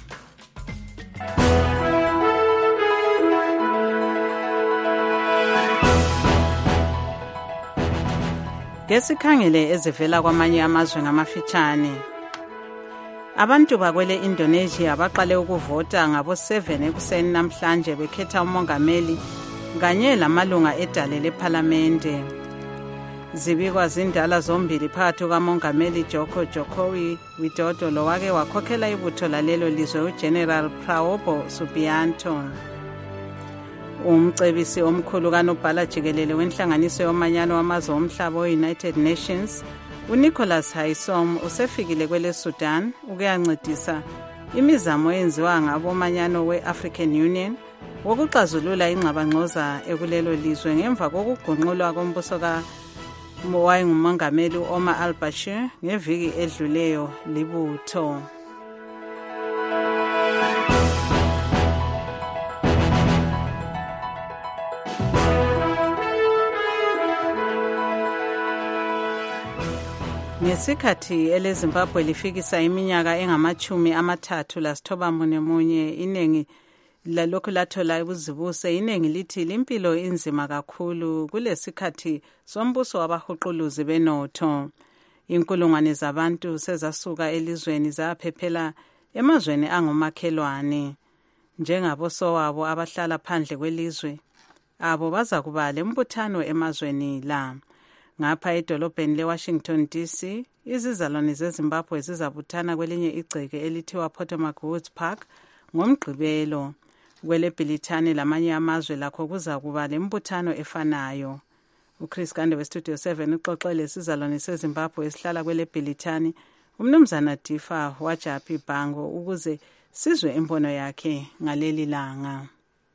Ngesikhangele ezivela kwamanye amazwe ngamafitshane. Abantu bakwele Indonesia baqale ukuvota ngabo-7 ekuseni namhlanje bekhetha umongameli kanye lamalunga edale lephalamende. Zibikwa zindala zombili phakathi kukamongameli Joko Widodo lowake wakhokhela ibutho lalelo lizwe uGeneral Prabowo Subianto. Umcebisi omkhulu kanobhala jikelele wenhlanganiso yomanyano wamazwe omhlaba we-United Nations uNicholas Haysom usefikile kwele Sudan ukuyancedisa imizamo eyenziwa ngabomanyano we-African Union wokuxazulula ingxabangxoza ekulelo lizwe ngemva kokugunqulwa kombuso wayengumongameli Omar al-Bashir ngeviki edluleyo libutho. Ngesikhathi eleZimbabwe lifikisa iminyaka engama-39 inengi lalokhu lathola ubuzibuse inengi lithi limpilo inzima kakhulu kulesikhathi sombuso wabahuquluzi benotho. Inkulungwane zabantu sezasuka elizweni zaphephela emazweni angomakhelwane. Njengabosowabo abahlala phandle kwelizwe abo baza kuba lembuthano emazweni la. Ngapha edolobheni leWashington DC izizalwane zeZimbabwe zizabuthana kwelinye igceke elithiwa Potomac Woods Park ngomgqibelo. Kwele Bhilithani lamanye amazwe lakho kuza kuba lembuthano efanayo. uChris Gande weStudio 7 uxoxele isizalwane seZimbabwe esihlala kwele Bhilithani umnumzana Difa Wajapi Bhango ukuze sizwe imbono yakhe ngaleli langa.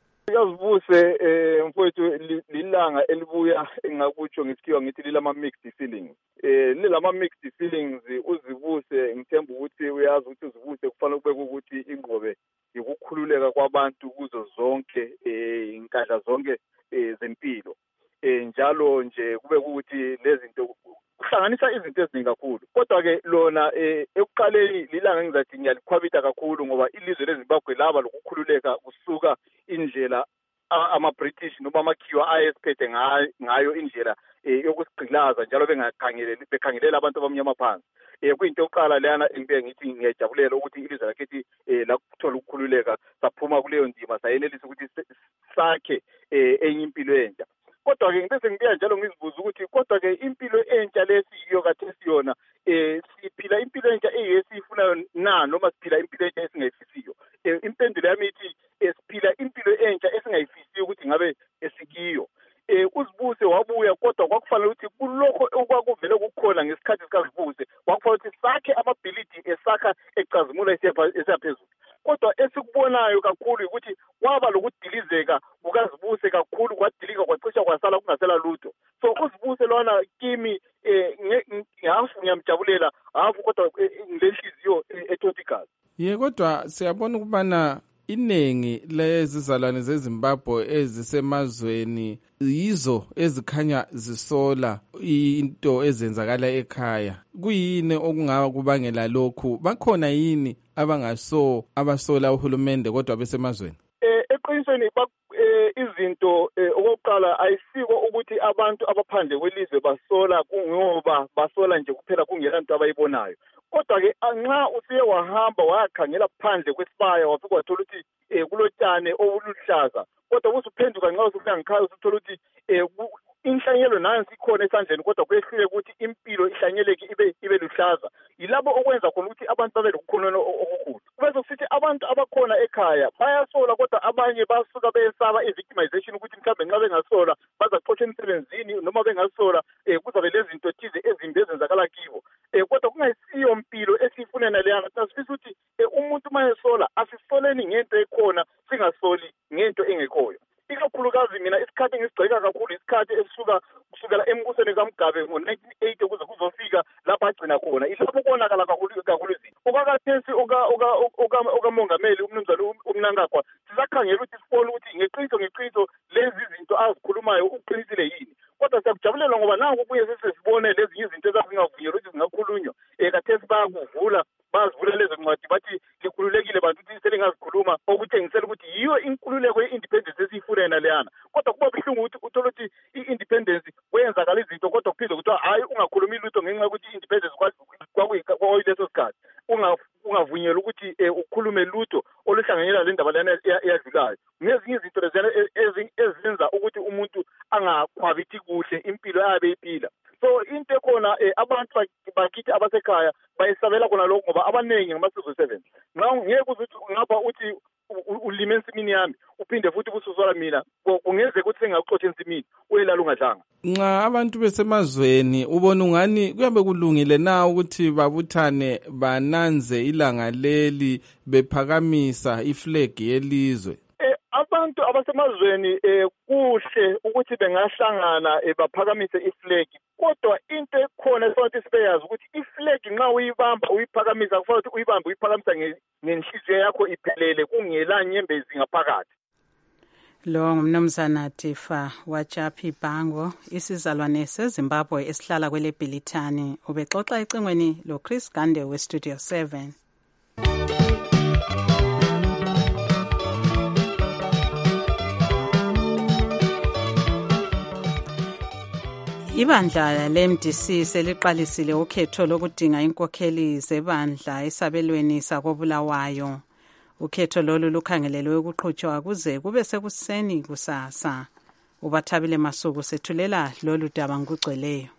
Yazivuse mfowethu lilanga elibuya engakutsho ngesikhiwa ngithi lilama mixed feelings. Lilama mixed feelings uzivuse ngithemba ukuthi uyazi ukuthi uzivuse kufanele kube ukuthi ingqobe ukukhululeka kwabantu kuzo zonke inkandla zonke zempilo. Njalo nje kube ukuthi lezinto kuhlanganisa izinto eziningi kakhulu. Kodwa ke lona ekuqaleni lilanga ngizathi ngiyalikhwabita kakhulu ngoba ilizwe leZimbabwe laba lokukhululeka kusuka indlela ama-British noma amakhiwa ayesiphethe ngayo indlela yokusigqilaza njalo bekhangelela abantu abamnyama phansi. Kuyinto yokuqala leyana ngithi ngiyajabulela ukuthi ilizwe lakhethi lakuthola ukukhululeka saphuma kuleyo ndima sayenelisa ukuthi sakhe enye impilo entsha. Kodwa ke ngibese ngibuya njalo ngizibuza ukuthi kodwa ke impilo entsha lesiyiyo kathesi yona siphila impilo entsha eyesifunayo noma siphila impilo entsha esingayifisiyo. Impendulo yami ithi siphila impilo entsha esingayifisiyo ukuthi ngabe esikiyo. Uzibuse wabuya kodwa kwakufanele ukuthi kulokho okwakuvele kukhona ngesikhathi sikazibuse kwakufanele ukuthi sakhe amabhilidi esakha ecazimula esiyaphezulu. Kodwa esikubona kakhulu ukuthi kwaba lokudilizeka kukazibuse kakhulu kwadilika kwacisha kwasala kungasela lutho. So uzibuse lona kimi ngafu ngiyamjabulela hafu kodwa ngenhliziyo ethothikazi. Kodwa siyabona ukubana iningi lezizalwane zeZimbabwe ezisemazweni yizo ezikhanya zisola into ezenzakala ekhaya. Kuyini okungaba kubangela lokhu? Bakhona yini abasola uhulumende kodwa besemazweni? Eqinisweni izinto okokuqala ayisiko ukuthi abantu abaphandle kwelizwe basola kungoba basola nje kuphela kungelanto abayibonayo. kodwa-ke nxa usiye wahamba wayakhangela phandle kwesibaya wafika wathola ukuthi kulotshane obuluhlaza kodwa usuphenduka nxa usufika ngekhaya usuthola ukuthi inhlanyelo nansi ikhona esandleni kodwa kwehlule ukuthi impilo ihlanyeleke ibe luhlaza. Yilabo okwenza khona ukuthi abantu babe lokukhululeka okukhulu. Bese kusithi abantu abakhona ekhaya bayasola kodwa abanye basuka beyesaba i-victimization ukuthi mhlawumbe nxa bengasola bazaxotsha emsebenzini noma bengasola kuzabe lezinto thize ezimbi ezenzakala kibo. Kodwa kungayisiyo mpilo esiyifunena leyana. Sasifisa ukuthi umuntu mayesola asisoleni ngento ekhona singasoli ngento engekhoyo. Ikakhulukazi mina isikhathi engisigceka kakhulu isikhathi kusukela embusweni kaMgabe ngo-1980 kuze kuzofika lapha agcina khona. Ilapho konakala kakhulu izinto. Okakathesi okamongameli umnumzane uMnangagwa sisakhangela ukuthi sibone ukuthi ngeqiniso lezi zinto azikhulumayo uqinisile yini. Kodwa siyakujabulela ngoba nangu kuye sesibone lezi izinto ezazingavunyelwa ukuthi zingakhulunywa. Kathesi bazivula lezo ncwadi bathi likhululekile bantu ukuthi selingazikhuluma okutshengisela ukuthi yiyo inkululeko ye-independence esiyifunena leyana. Kodwa kuba buhlungu ukuthi uthole ukuthi i-independence kwenzakala izinto kodwa kuphinde kuthiwa hayi ungakhulumi lutho ngenxa yokuthi i-independence kwakuyileso sikhathi ungavunyelwa ukuthi ukhulume lutho oluhlanganyela le ndaba lena eyadlulayo. Ngezinye izinto leziyana ezenza ukuthi umuntu angakhwabithi kuhle impilo ayabe iphila. So into ekhona abantu bakithi abasekhaya bayisabela khona lokho ngoba abaningi ngama-Sizwe 7 ngeke uzuthi ngapha uthi ulime ensimini yami uphinde futhi bususola mina kungenzeka ukuthi sengakuxotsha ensimini uyelala ungadlanga. Nxa abantu besemazweni ubona ungani kuyabe kulungile na ukuthi babuthane bananze ilanga leli bephakamisa iflag yelizwe? Abantu abasemazweni kuhle ukuthi bengahlangana baphakamise iflag, kodwa into ekhona esokuthi sibeyazi ukuthi iflag nxa uyibamba uyiphakamisa kufanele ukuthi uyibambe uyiphakamisa ngenhliziyo yakho iphelele kungela nyembezi ngaphakathi. Lo ngumnumzana Tifa Wachapi Bango, isizalwane seZimbabwe esihlala kwele Bhilithani, ubexoxa ecingweni lo Chris Gande we Studio 7. Ibandla le-MDC seliqalisile ukhetho lokudinga inkokheli zebandla esabelweni sakobulawayo. Ukhetho lolu lukhangelelwe ukuqhutshwa kuze kube sekuseni kusasa. Ubathabile Masuku sethulela lolu daba ngokugcweleyo.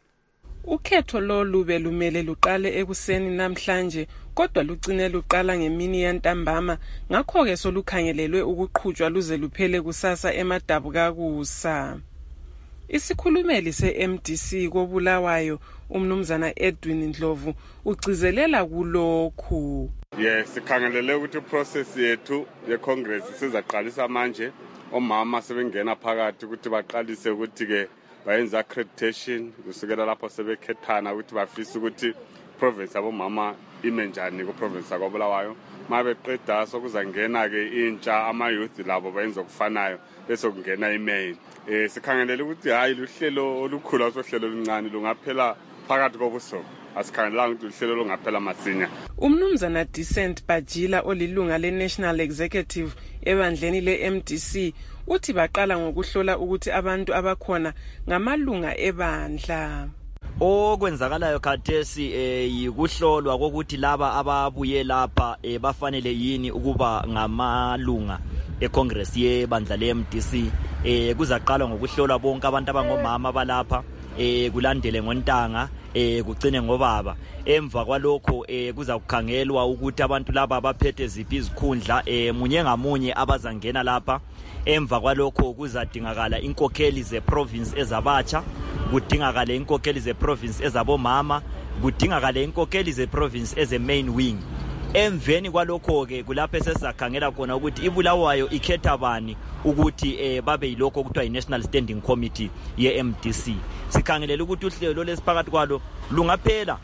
Ukhetho lolu belumele luqale ekuseni namhlanje kodwa lugcine luqala ngemini yantambama, ngakho-ke solukhangelelwe ukuqhutshwa luze luphele kusasa eMadabukakusa. Isikhulumeli se-MDC kobulawayo umnumzana Edwin Ndlovu ugcizelela kulokhu. Yes, sikhangelele ukuthi process yethu ye-Congress sizaqalisa manje. Omama sebengena phakathi ukuthi baqalise ukuthi ke bayenza accreditation kusukela lapho sebekhethana ukuthi bafisa ukuthi province abomama ime njani ku province akobulawayo. Mabeqeda sokuzangena ke intsha ama-youth labo bayenza okufanayo bese kungena i-main. Sikhangelele ukuthi hayi luhlelo olukhulu sohlelo oluncane lungaphela phakathi kobusuku. Asikhangelanga ukuthi uhlelo longaphela masinya. Umnumzana Decent Bajila olilunga le-National Executive ebandleni le-MDC uthi baqala ngokuhlola ukuthi abantu abakhona ngamalunga ebandla. Okwenzakalayo khathesi yikuhlolwa kokuthi laba ababuye lapha bafanele yini ukuba ngamalunga eCongress yebandla le-MDC. Kuzaqala ngokuhlolwa bonke abantu abangomama balapha, kulandele ngontanga, kugcine ngobaba. Emva kwalokho kuzakukhangelwa ukuthi abantu laba abaphethe ziphi izikhundla munye ngamunye abazangena lapha. Emva kwalokho kuzadingakala inkokheli ze-province ezabatsha, kudingakala inkokheli ze-province ezabomama, kudingakala inkokheli ze-province eze-main wing. Emveni kwalokho-ke kulapho sesizakhangela khona ukuthi ibulawayo ikhetha bani ukuthi babe yilokho okuthiwa yi-National Standing Committee ye-MDC. Sikhangelela ukuthi uhlelo lesiphakathi kwalo lungaphela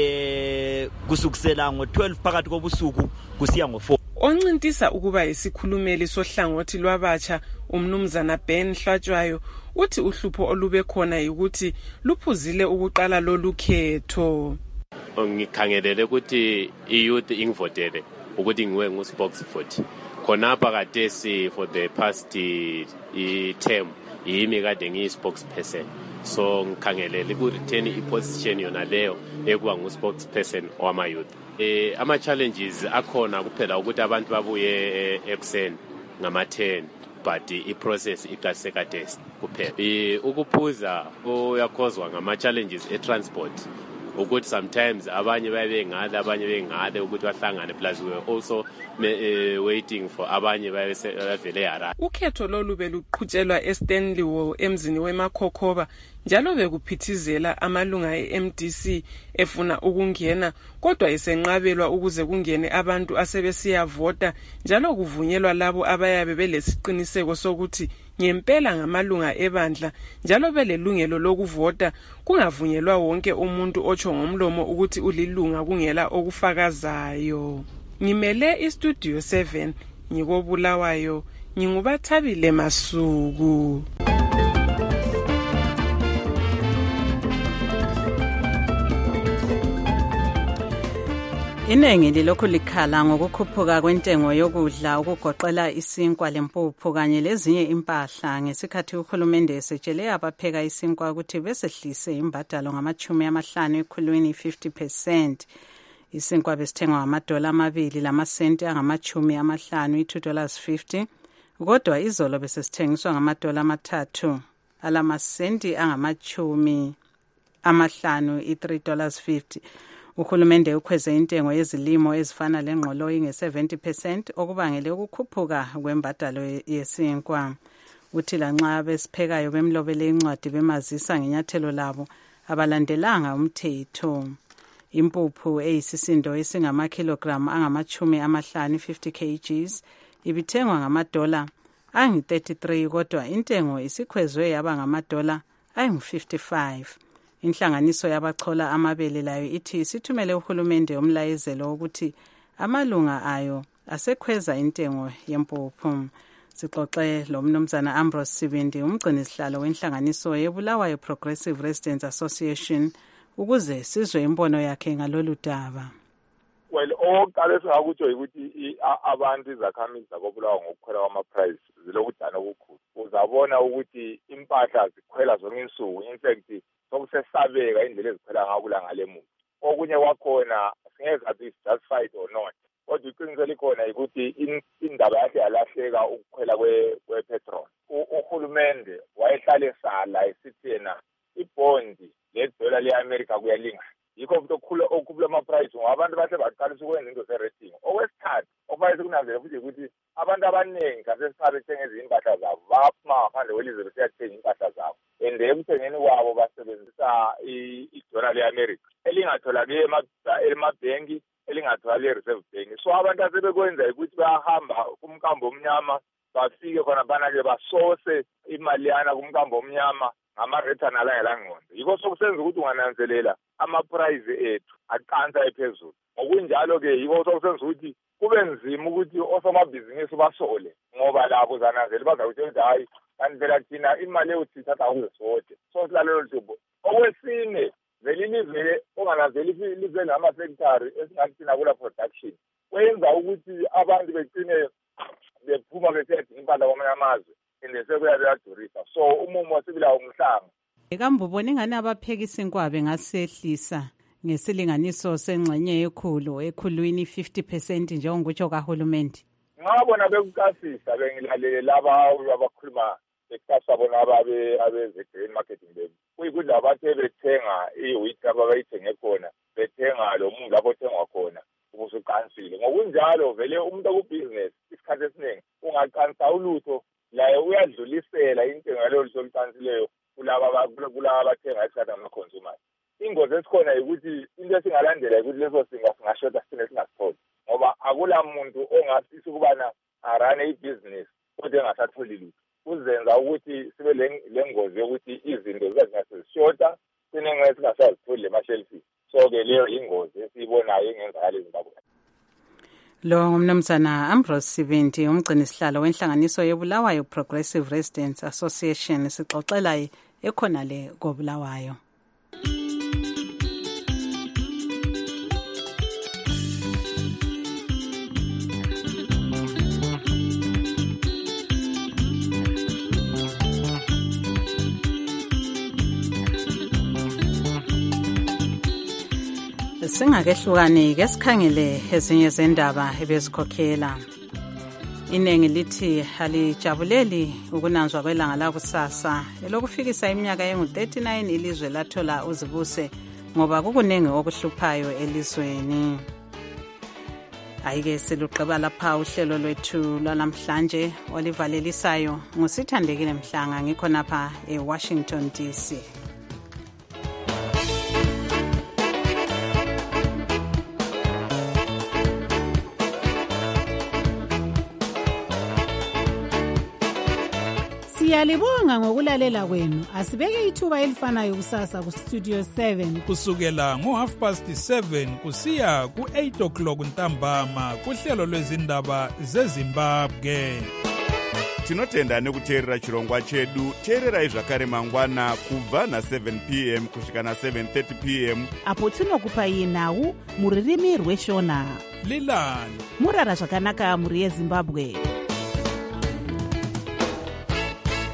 kusukisela ngo-12 phakathi kobusuku kusiya ngo-4. Oncintisa ukuba isikhulumeli sohlangothi lwabatsha umnumzana Ben Hlatshwayo uthi uhlupho olube khona ukuthi luphuzile ukuqala lolu khetho. Ngikhangelele ukuthi i-youth ingivotele ukuthi ngiwe ngu-spokesperson khonapha kadesi for the past term yimi kade ngiyi-spokesperson. so ngikhangelele ku-retain i-position yona leyo ekuba ngu-spokesperson wama-youth. Ama-challenges akhona kuphela ukuthi abantu babuye ekuseni ngama-10 but i-process iqalise kadesi kuphela. Ukuphuza uyakhozwa ngama-challenges e-transport ukuthi sometimes abanye bayebengale abanye bengale ukuthi bahlangane plus we were also waiting for abanye bayevele yara. Ukhetho lolu beluqhutshelwa eStanley Hall emzini weMakhokhoba njalo bekuphithizela amalunga eMDC efuna ukungena kodwa esenqabelwa ukuze kungene abantu asebesiyavota njalo kuvunyelwa labo abayabe belesiqiniseko sokuthi ngempela ngamalunga ebandla njalo belelungelo lokuvota kungavunyelwa wonke umuntu otsho ngomlomo ukuthi ulilunga kungela okufakazayo. Ngimele iStudio 7 ngikobulawayo ngingubathabile Masuku. Inengi lilokhu likhala ngokukhuphuka kwentengo yokudla ukugoqela isinkwa lempuphu kanye lezinye impahla ngesikhathi uhulumende esetshele abapheka isinkwa ukuthi besehlise imbadalo ngama-50 ekhulwini 50%. Isinkwa besithengwa $2 lamasenti angama-50 $2.50 kodwa izolo besesithengiswa $3 alamasenti angama-50 $3.50. Uhulumende ukhweze intengo yezilimo ezifana lengqoloyi nge-70% okubangele ukukhuphuka kwembadalo yesinkwa. Uthi lanxa besiphekayo bemlobele incwadi bemazisa ngenyathelo labo abalandelanga umthetho. Impuphu eyisisindo esingamakilogram angama-50 50 kgs ibithengwa ngama-$33 kodwa intengo isikhwezwe yaba ngama-$55. Inhlanganiso yabachola amabele layo ithi isithumele uhulumende umlayezelo ukuthi amalunga ayo asekhweza intengo yempuphu. Sixoxe lo mnumzana Ambrose Sibindi umgcinisihlalo wenhlanganiso yeBulawayo Progressive Residents Association ukuze sizwe imbono yakhe ngalolu daba. Well, oqale singakutsho ukuthi abantu izakhamizi zakobulawayo ngokukhwela kwama-price zilokudana okukhulu. Uzabona ukuthi impahla zikhwela zonke insuku. In fact, sokusesabeka indlela ezikhwela ngakula ngale muntu. Okunye kwakhona singeke sathi justified or not. Kodwa iqiniso likhona ukuthi indaba yakhe yalahleka ukukhwela kwe-petrol. Uhulumende wayehlale sala esithi yena ibondi le-dollar le-America kuyalingana. Yikho futhi okukhula ama-price ngoba abantu bahle baqalisa ukwenza into ze-rating. Okwesithathu okufanele sikunanzele futhi ukuthi abantu abaningi kasesithatha bethenga ezinye impahla zabo baphuma ngaphandle kwelizwe besiyathenga impahla zabo. And ekuthengeni kwabo basebenzisa i-dollar le-America elingatholakali emabhenki elingatholakali e-reserve bank. So abantu asebekwenza ukuthi bayahamba kumkambo omnyama bafike khona bana-ke basose imali yana kumkambo omnyama ngama-return alangelangqondo. Yikho sokusenza ukuthi ungananzelela ama-price ethu aqansa ephezulu. Ngokunjalo-ke yikho sokusenza ukuthi kube nzima ukuthi osomabhizinisi basole ngoba labo zananzela bazakutshela ukuthi hayi kanti phela thina imali ewuthithatha ukuzesote. So silalelo luhlobo. Okwesine vele ilizwe ongananzeli ilizwe ngama-secretary esingathi thina kula production kwenza ukuthi abantu begcine bephuma besedinga impahla kwamanye amazwe and sekuyabe yadurisa. So umumo sibila umhlanga. Kambe ubona ingani abapheka isinkwa bengasehlisa ngesilinganiso sengxenye ekhulwini 50% njengokutsho kahulumende? Ngabona bekukasisa bengilalele laba abakhuluma bekukasa bona abeze-grain marketing level. Kuyikudla bathe bethenga i-wheat abayithenge khona bethenga lo muntu lapho othengwa khona ubusuqansile. Ngokunjalo vele umuntu okubhizinesi isikhathi esiningi ungaqansa ulutho laye uyadlulisela intengo yalelo lutho oluqansileyo kulaba abathenga isikhathi ama-consumers. Ingozi esikhona ukuthi into esingalandela ukuthi leso singashoda sithine singasitholi ngoba akula muntu ongasisa ukubana arane ibhizinisi kodwa engasatholi lutho. Kuzenza ukuthi sibe le ngozi yokuthi izinto zingazishoda sinengeke singasazitholi lemashelfini. So-ke leyo ingozi esiyibonayo engenzakala eZimbabwe. Lo ngumnumzana Ambrose Sibindi umgcinisihlalo wenhlanganiso yeBulawayo Progressive Residents Association sixoxela ekhonale koBulawayo. Singakehlukani ke sikhangele ezinye zendaba ebezikhokhela. Iningi lithi alijabuleli ukunanzwa kwelanga lakusasa elokufikisa iminyaka engu-39 ilizwe lathola uzibuse ngoba kukuningi okuhluphayo elizweni. Ayike siluqeba lapha uhlelo lwethu lwalamhlanje olivalelisayo ngusithandekile Mhlanga ngikhonapha eWashington DC. Siyalibonga ngokulalela kwenu. Asibeke ithuba elifanayo kusasa ku Studio 7 kusukela ngo7:30 kusiya ku8:00 ntambama kuhlelo lwezindaba zeZimbabwe. Tinotenda nekuteerera chirongwa chedu. Teererai zvakare mangwana kubva na7 p.m. kusvika na7:30 p.m. apo tinokupai nhau muririmi rweshona. Lilani murara zvakanaka muri yeZimbabwe.